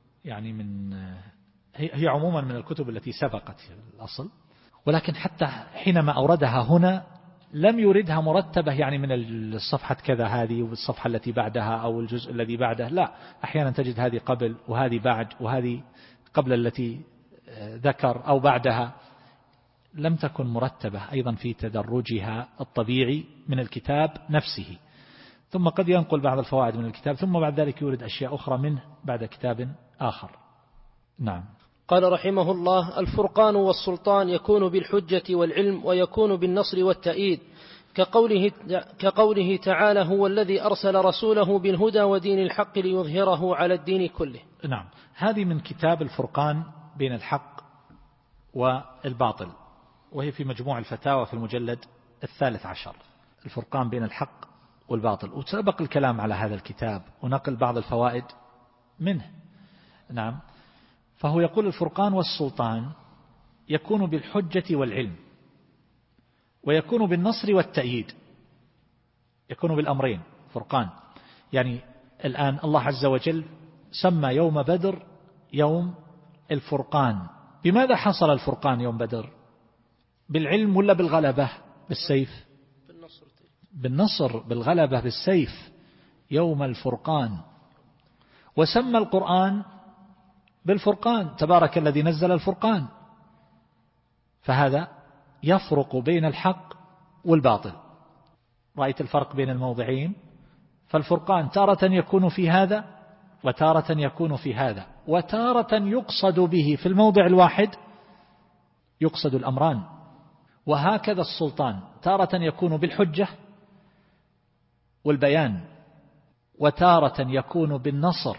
هي عموما من الكتب التي سبقت في الأصل، ولكن حتى حينما أوردها هنا لم يردها مرتبة من الصفحة كذا هذه والصفحة التي بعدها أو الجزء الذي بعده، لا، أحيانا تجد هذه قبل وهذه بعد وهذه قبل التي ذكر أو بعدها، لم تكن مرتبة أيضا في تدرجها الطبيعي من الكتاب نفسه. ثم قد ينقل بعض الفوائد من الكتاب ثم بعد ذلك يورد أشياء أخرى منه بعد كتاب آخر. نعم. قال رحمه الله: الفرقان والسلطان يكون بالحجة والعلم ويكون بالنصر والتأييد، كقوله تعالى: هو الذي أرسل رسوله بالهدى ودين الحق ليظهره على الدين كله. نعم. هذه من كتاب الفرقان بين الحق والباطل، وهي في مجموع الفتاوى في المجلد 13، الفرقان بين الحق والباطل، وسبق الكلام على هذا الكتاب ونقل بعض الفوائد منه. نعم. فهو يقول: الفرقان والسلطان يكون بالحجة والعلم ويكون بالنصر والتأييد، يكون بالأمرين. فرقان الآن الله عز وجل سمى يوم بدر يوم الفرقان. بماذا حصل الفرقان يوم بدر؟ بالعلم ولا بالغلبة بالسيف؟ بالنصر، بالغلبة بالسيف، يوم الفرقان. وسمى القرآن بالفرقان، تبارك الذي نزل الفرقان. فهذا يفرق بين الحق والباطل. رأيت الفرق بين الموضعين؟ فالفرقان تارة يكون في هذا وتارة يكون في هذا، وتارة يقصد به في الموضع الواحد يقصد الأمران. وهكذا السلطان تارة يكون بالحجة والبيان، وتارة يكون بالنصر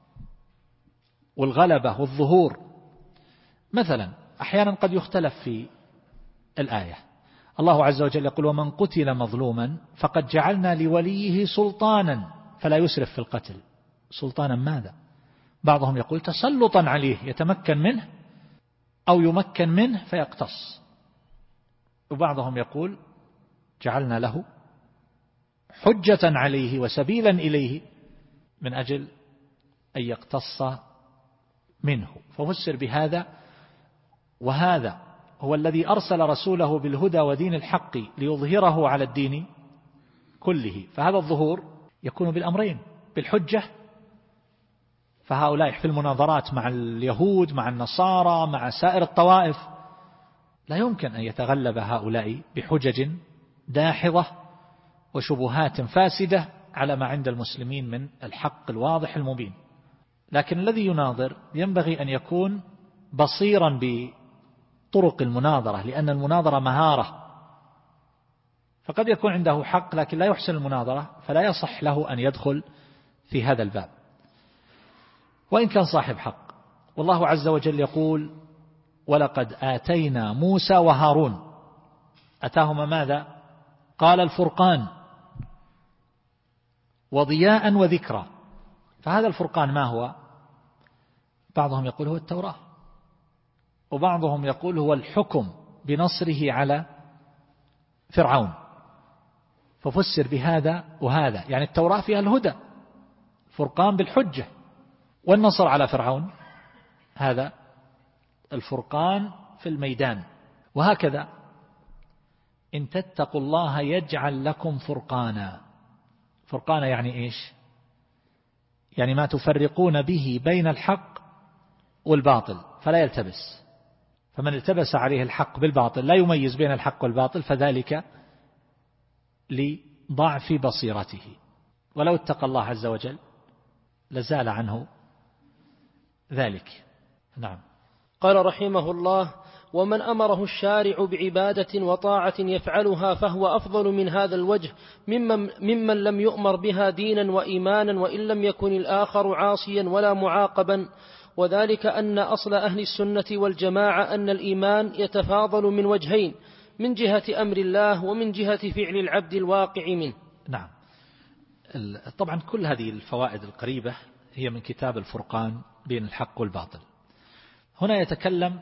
والغلبة والظهور. مثلا أحيانا قد يختلف في الآية، الله عز وجل يقول: ومن قتل مظلوما فقد جعلنا لوليه سلطانا فلا يسرف في القتل. سلطانا ماذا؟ بعضهم يقول تسلطا عليه يتمكن منه أو يمكن منه فيقتص، وبعضهم يقول جعلنا له حجة عليه وسبيلا إليه من أجل أن يقتص منه. ففسر بهذا. وهذا هو الذي أرسل رسوله بالهدى ودين الحق ليظهره على الدين كله. فهذا الظهور يكون بالأمرين، بالحجة، فهؤلاء في المناظرات مع اليهود مع النصارى مع سائر الطوائف لا يمكن أن يتغلب هؤلاء بحجج داحضة وشبهات فاسدة على ما عند المسلمين من الحق الواضح المبين. لكن الذي يناظر ينبغي أن يكون بصيرا بطرق المناظرة، لأن المناظرة مهارة، فقد يكون عنده حق لكن لا يحسن المناظرة، فلا يصح له أن يدخل في هذا الباب وإن كان صاحب حق. والله عز وجل يقول: ولقد آتينا موسى وهارون. أتاهما ماذا؟ قال الفرقان. وضياء وذكرى. فهذا الفرقان ما هو؟ بعضهم يقول هو التوراة، وبعضهم يقول هو الحكم بنصره على فرعون، ففسر بهذا وهذا. يعني التوراة فيها الهدى، فرقان بالحجة، والنصر على فرعون هذا الفرقان في الميدان. وهكذا إن تتقوا الله يجعل لكم فرقانا. فرقانا يعني إيش؟ يعني ما تفرقون به بين الحق والباطل فلا يلتبس. فمن التبس عليه الحق بالباطل لا يميز بين الحق والباطل، فذلك لضعف بصيرته. ولو اتقى الله عز وجل لزال عنه ذلك. نعم. قال رحمه الله: ومن أمره الشارع بعبادة وطاعة يفعلها فهو أفضل من هذا الوجه ممن لم يؤمر بها دينا وإيمانا وإن لم يكن الآخر عاصيا ولا معاقبا. وذلك أن أصل أهل السنة والجماعة أن الإيمان يتفاضل من وجهين: من جهة أمر الله ومن جهة فعل العبد الواقع منه. نعم. طبعا كل هذه الفوائد القريبة هي من كتاب الفرقان بين الحق والباطل. هنا يتكلم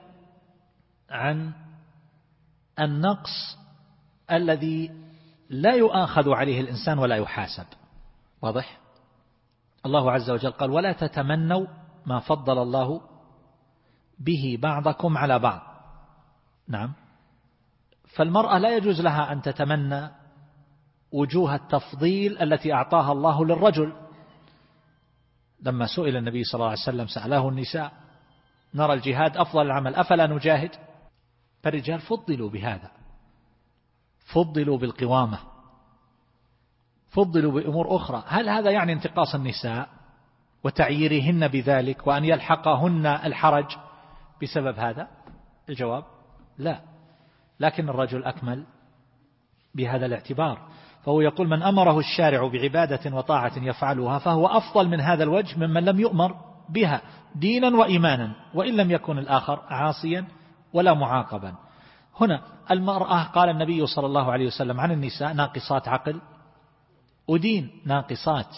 عن النقص الذي لا يؤاخذ عليه الإنسان ولا يحاسب. واضح؟ الله عز وجل قال: ولا تتمنوا ما فضل الله به بعضكم على بعض. نعم. فالمرأة لا يجوز لها أن تتمنى وجوه التفضيل التي أعطاها الله للرجل. لما سئل النبي صلى الله عليه وسلم سأله النساء: نرى الجهاد أفضل العمل أفلا نجاهد؟ فالرجال فضلوا بهذا، فضلوا بالقوامة، فضلوا بأمور أخرى. هل هذا يعني انتقاص النساء وتعييرهن بذلك وأن يلحقهن الحرج بسبب هذا؟ الجواب لا، لكن الرجل أكمل بهذا الاعتبار. فهو يقول: من أمره الشارع بعبادة وطاعة يفعلها فهو أفضل من هذا الوجه ممن لم يؤمر بها دينا وإيمانا وإن لم يكن الآخر عاصيا ولا معاقبا. هنا المرأة قال النبي صلى الله عليه وسلم عن النساء: ناقصات عقل ودين، ناقصات،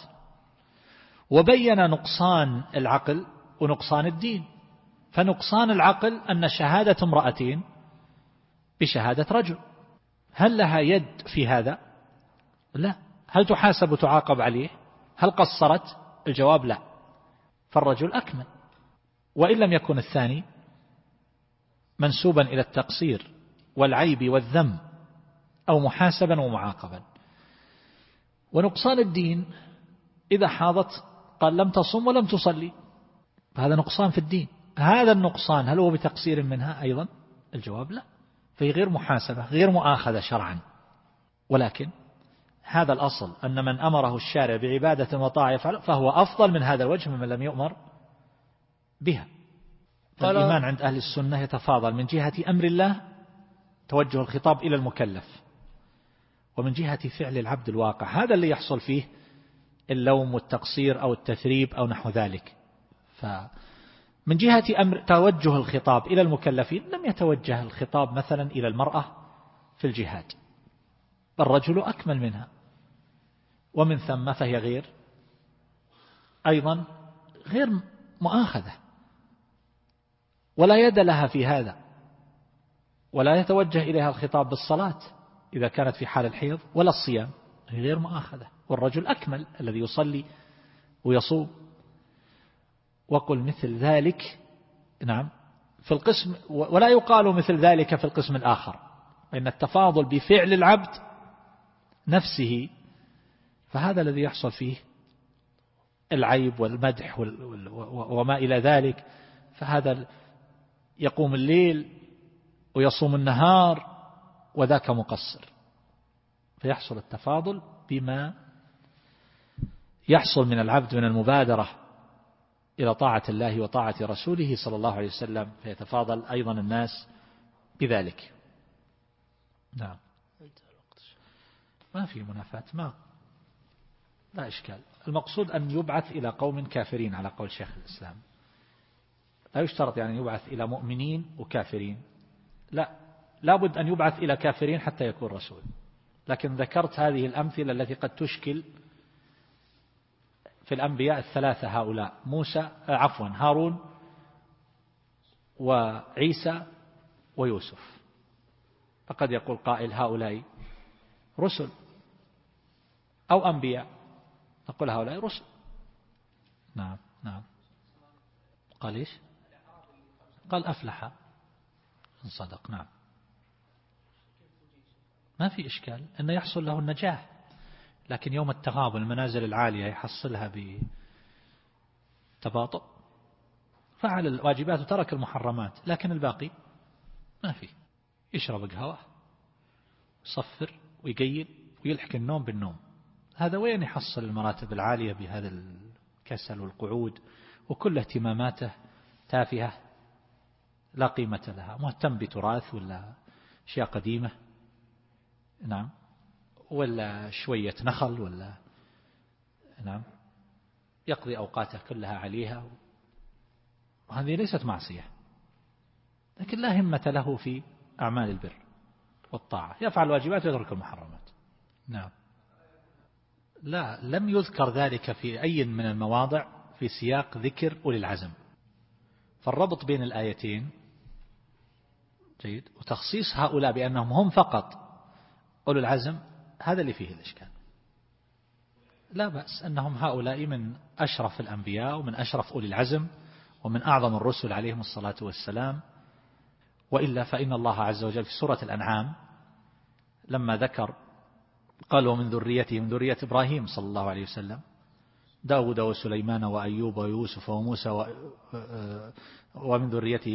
وبين نقصان العقل ونقصان الدين. فنقصان العقل أن شهادة امرأتين بشهادة رجل، هل لها يد في هذا؟ لا. هل تحاسب وتعاقب عليه؟ هل قصرت؟ الجواب لا. فالرجل أكمل، وإن لم يكن الثاني منسوبا إلى التقصير والعيب والذم أو محاسبا ومعاقبا. ونقصان الدين إذا حاضت قال لم تصم ولم تصلي، فهذا نقصان في الدين. هذا النقصان هل هو بتقصير منها أيضا؟ الجواب لا، فهي غير محاسبة، غير مؤاخذة شرعا. ولكن هذا الأصل أن من أمره الشارع بعبادة وطاعة يفعل فهو أفضل من هذا الوجه ممن لم يؤمر بها. فالإيمان عند أهل السنة يتفاضل من جهة أمر الله، توجه الخطاب إلى المكلف، ومن جهة فعل العبد الواقع، هذا اللي يحصل فيه اللوم والتقصير أو التثريب أو نحو ذلك. فمن جهة توجه الخطاب إلى المكلفين لم يتوجه الخطاب مثلا إلى المرأة في الجهاد، الرجل أكمل منها، ومن ثم فهي أيضا غير مؤاخذة ولا يد لها في هذا، ولا يتوجه إليها الخطاب بالصلاة إذا كانت في حال الحيض ولا الصيام، هي غير مؤاخذة، والرجل أكمل الذي يصلي ويصوم. وقل مثل ذلك نعم في القسم، ولا يقال مثل ذلك في القسم الآخر، إن التفاضل بفعل العبد نفسه، فهذا الذي يحصل فيه العيب والمدح وما إلى ذلك. فهذا يقوم الليل ويصوم النهار وذاك مقصر، فيحصل التفاضل بما يحصل من العبد من المبادرة إلى طاعة الله وطاعة رسوله صلى الله عليه وسلم، فيتفاضل أيضا الناس بذلك. نعم. ما في منافاة، لا إشكال. المقصود أن يبعث إلى قوم كافرين على قول شيخ الإسلام، لا يشترط يعني يبعث إلى مؤمنين وكافرين، لا بد أن يبعث إلى كافرين حتى يكون رسول. لكن ذكرت هذه الأمثلة التي قد تشكل في الأنبياء الثلاثة هؤلاء هارون وعيسى ويوسف، فقد يقول قائل هؤلاء رسل أو أنبياء، نقول هؤلاء رسل. نعم نعم. قال إيش؟ قال أفلح إن صدق. نعم، ما في إشكال أنه يحصل له النجاح، لكن يوم التغابن المنازل العالية يحصلها بتباطؤ، فعل الواجبات وترك المحرمات، لكن الباقي ما فيه، يشرب قهوة يصفر ويقيل ويلحق النوم بالنوم. هذا وين يحصل المراتب العالية بهذا الكسل والقعود، وكل اهتماماته تافهة لا قيمة لها، مهتم بتراث ولا أشياء قديمة، نعم، ولا شوية نخل، ولا نعم، يقضي أوقاته كلها عليها، وهذه ليست معصية، لكن لا همة له في أعمال البر والطاعة، يفعل الواجبات ويترك المحرمات. نعم، لا، لم يذكر ذلك في أي من المواضع في سياق ذكر أولي العزم، فالربط بين الآيتين جيد، وتخصيص هؤلاء بأنهم هم فقط أولي العزم هذا اللي فيه الإشكال. لا بأس أنهم هؤلاء من أشرف الأنبياء ومن أشرف أولي العزم ومن أعظم الرسل عليهم الصلاة والسلام، وإلا فإن الله عز وجل في سورة الأنعام لما ذكر قال ومن ذريته، من ذرية إبراهيم صلى الله عليه وسلم داود وسليمان وأيوب ويوسف وموسى ومن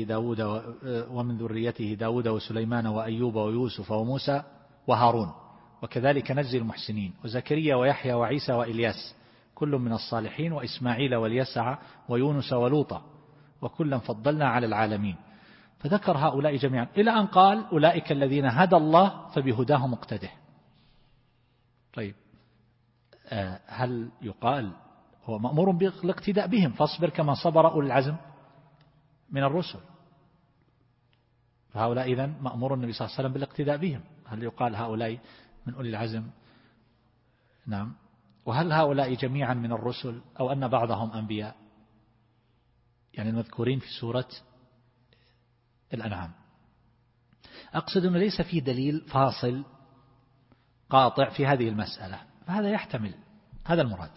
ذريته داود وسليمان وأيوب ويوسف وموسى وهارون وكذلك نجزي المحسنين وزكريا ويحيى وعيسى وإلياس كل من الصالحين وإسماعيل واليسع ويونس ولوطا وكلا فضلنا على العالمين، فذكر هؤلاء جميعا إلى أن قال أولئك الذين هدى الله فبهداه مقتده. طيب، هل يقال هو مأمور بالاقتداء بهم فاصبر كما صبر أولي العزم من الرسل، فهؤلاء إذن مأمور النبي صلى الله عليه وسلم بالاقتداء بهم، هل يقال هؤلاء من أولي العزم؟ نعم. وهل هؤلاء جميعا من الرسل أو أن بعضهم أنبياء؟ يعني المذكورين في سورة الأنعام. أقصد أنه ليس في دليل فاصل قاطع في هذه المسألة، فهذا يحتمل، هذا المراد،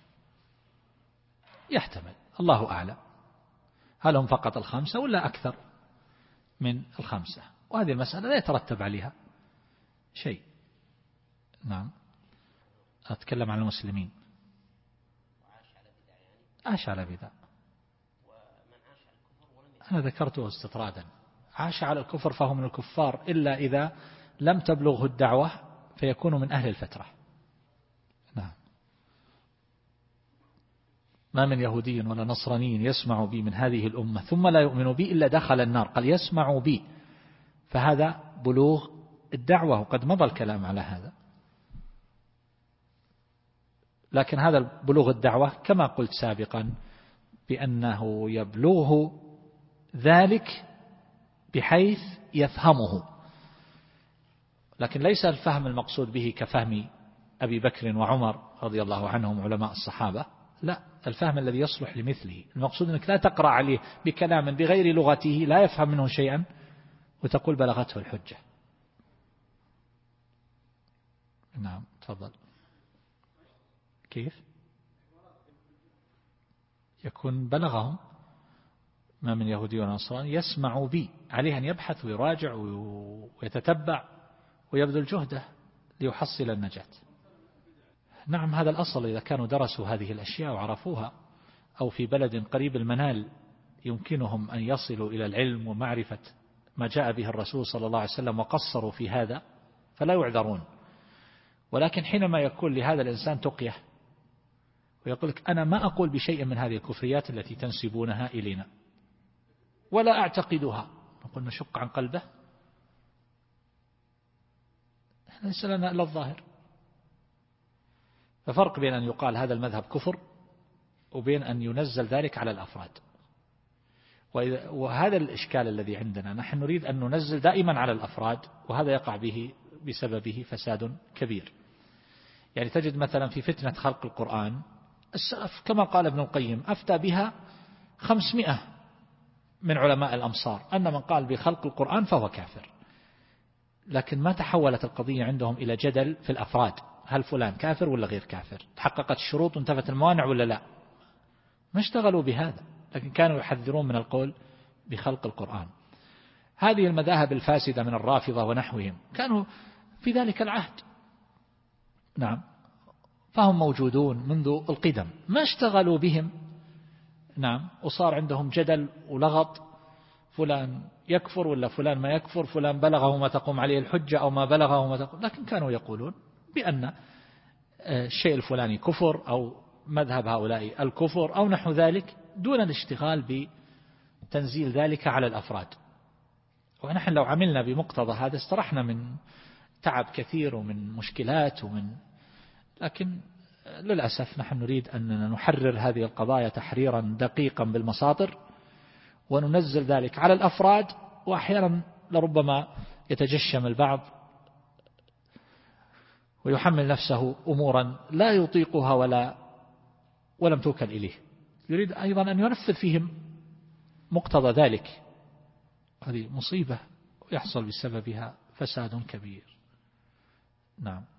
يحتمل، الله أعلم، هل هم فقط الخمسة ولا أكثر من الخمسة، وهذه المسألة لا يترتب عليها شيء. نعم، أتكلم عن المسلمين. عاش على بدع، أنا ذكرته استطرادا، عاش على الكفر فهو من الكفار إلا إذا لم تبلغه الدعوة فيكون من أهل الفترة. نعم، ما من يهودي ولا نصراني يسمع بي من هذه الأمة ثم لا يؤمن بي إلا دخل النار، قال يسمع بي، فهذا بلوغ الدعوة وقد مضى الكلام على هذا، لكن هذا بلوغ الدعوة كما قلت سابقا بأنه يبلغه ذلك بحيث يفهمه، لكن ليس الفهم المقصود به كفهم أبي بكر وعمر رضي الله عنهم علماء الصحابة، لا، الفهم الذي يصلح لمثله، المقصود أنك لا تقرأ عليه بكلام بغير لغته لا يفهم منه شيئا وتقول بلغته الحجة. نعم، تفضل. كيف يكون بلغهم؟ ما من يهودي ونصراني يسمع بي، عليه أن يبحث ويراجع ويتتبع ويبذل جهده ليحصل النجاة. نعم، هذا الأصل، إذا كانوا درسوا هذه الأشياء وعرفوها أو في بلد قريب المنال يمكنهم أن يصلوا إلى العلم ومعرفة ما جاء به الرسول صلى الله عليه وسلم وقصروا في هذا فلا يعذرون، ولكن حينما يكون لهذا الإنسان تقية ويقول لك أنا ما أقول بشيء من هذه الكفريات التي تنسبونها إلينا ولا أعتقدها، نقول نشق عن قلبه، ليس لنا إلا الظاهر. ففرق بين أن يقال هذا المذهب كفر وبين أن ينزل ذلك على الأفراد، وهذا الإشكال الذي عندنا، نحن نريد أن ننزل دائما على الأفراد، وهذا يقع به بسببه فساد كبير. يعني تجد مثلا في فتنة خلق القرآن السلف كما قال ابن القيم أفتى بها 500 من علماء الأمصار أن من قال بخلق القرآن فهو كافر، لكن ما تحولت القضية عندهم إلى جدل في الأفراد، هل فلان كافر ولا غير كافر، تحققت الشروط وانتفت الموانع ولا لا، ما اشتغلوا بهذا، لكن كانوا يحذرون من القول بخلق القرآن. هذه المذاهب الفاسدة من الرافضة ونحوهم كانوا في ذلك العهد، نعم، فهم موجودون منذ القدم، ما اشتغلوا بهم، نعم، وصار عندهم جدل ولغط، فلان يكفر ولا فلان ما يكفر، فلان بلغه ما تقوم عليه الحجة أو ما بلغه ما تقوم، لكن كانوا يقولون بأن الشيء الفلاني كفر أو مذهب هؤلاء الكفر أو نحو ذلك، دون الاشتغال بتنزيل ذلك على الأفراد. ونحن لو عملنا بمقتضى هذا استرحنا من تعب كثير ومن مشكلات لكن للأسف نحن نريد أننا نحرر هذه القضايا تحريرا دقيقا بالمصادر، وننزل ذلك على الأفراد، وأحيانا لربما يتجشم البعض ويحمل نفسه أمورا لا يطيقها ولم توكل إليه، يريد أيضا أن ينفذ فيهم مقتضى ذلك، هذه مصيبة ويحصل بسببها فساد كبير. نعم.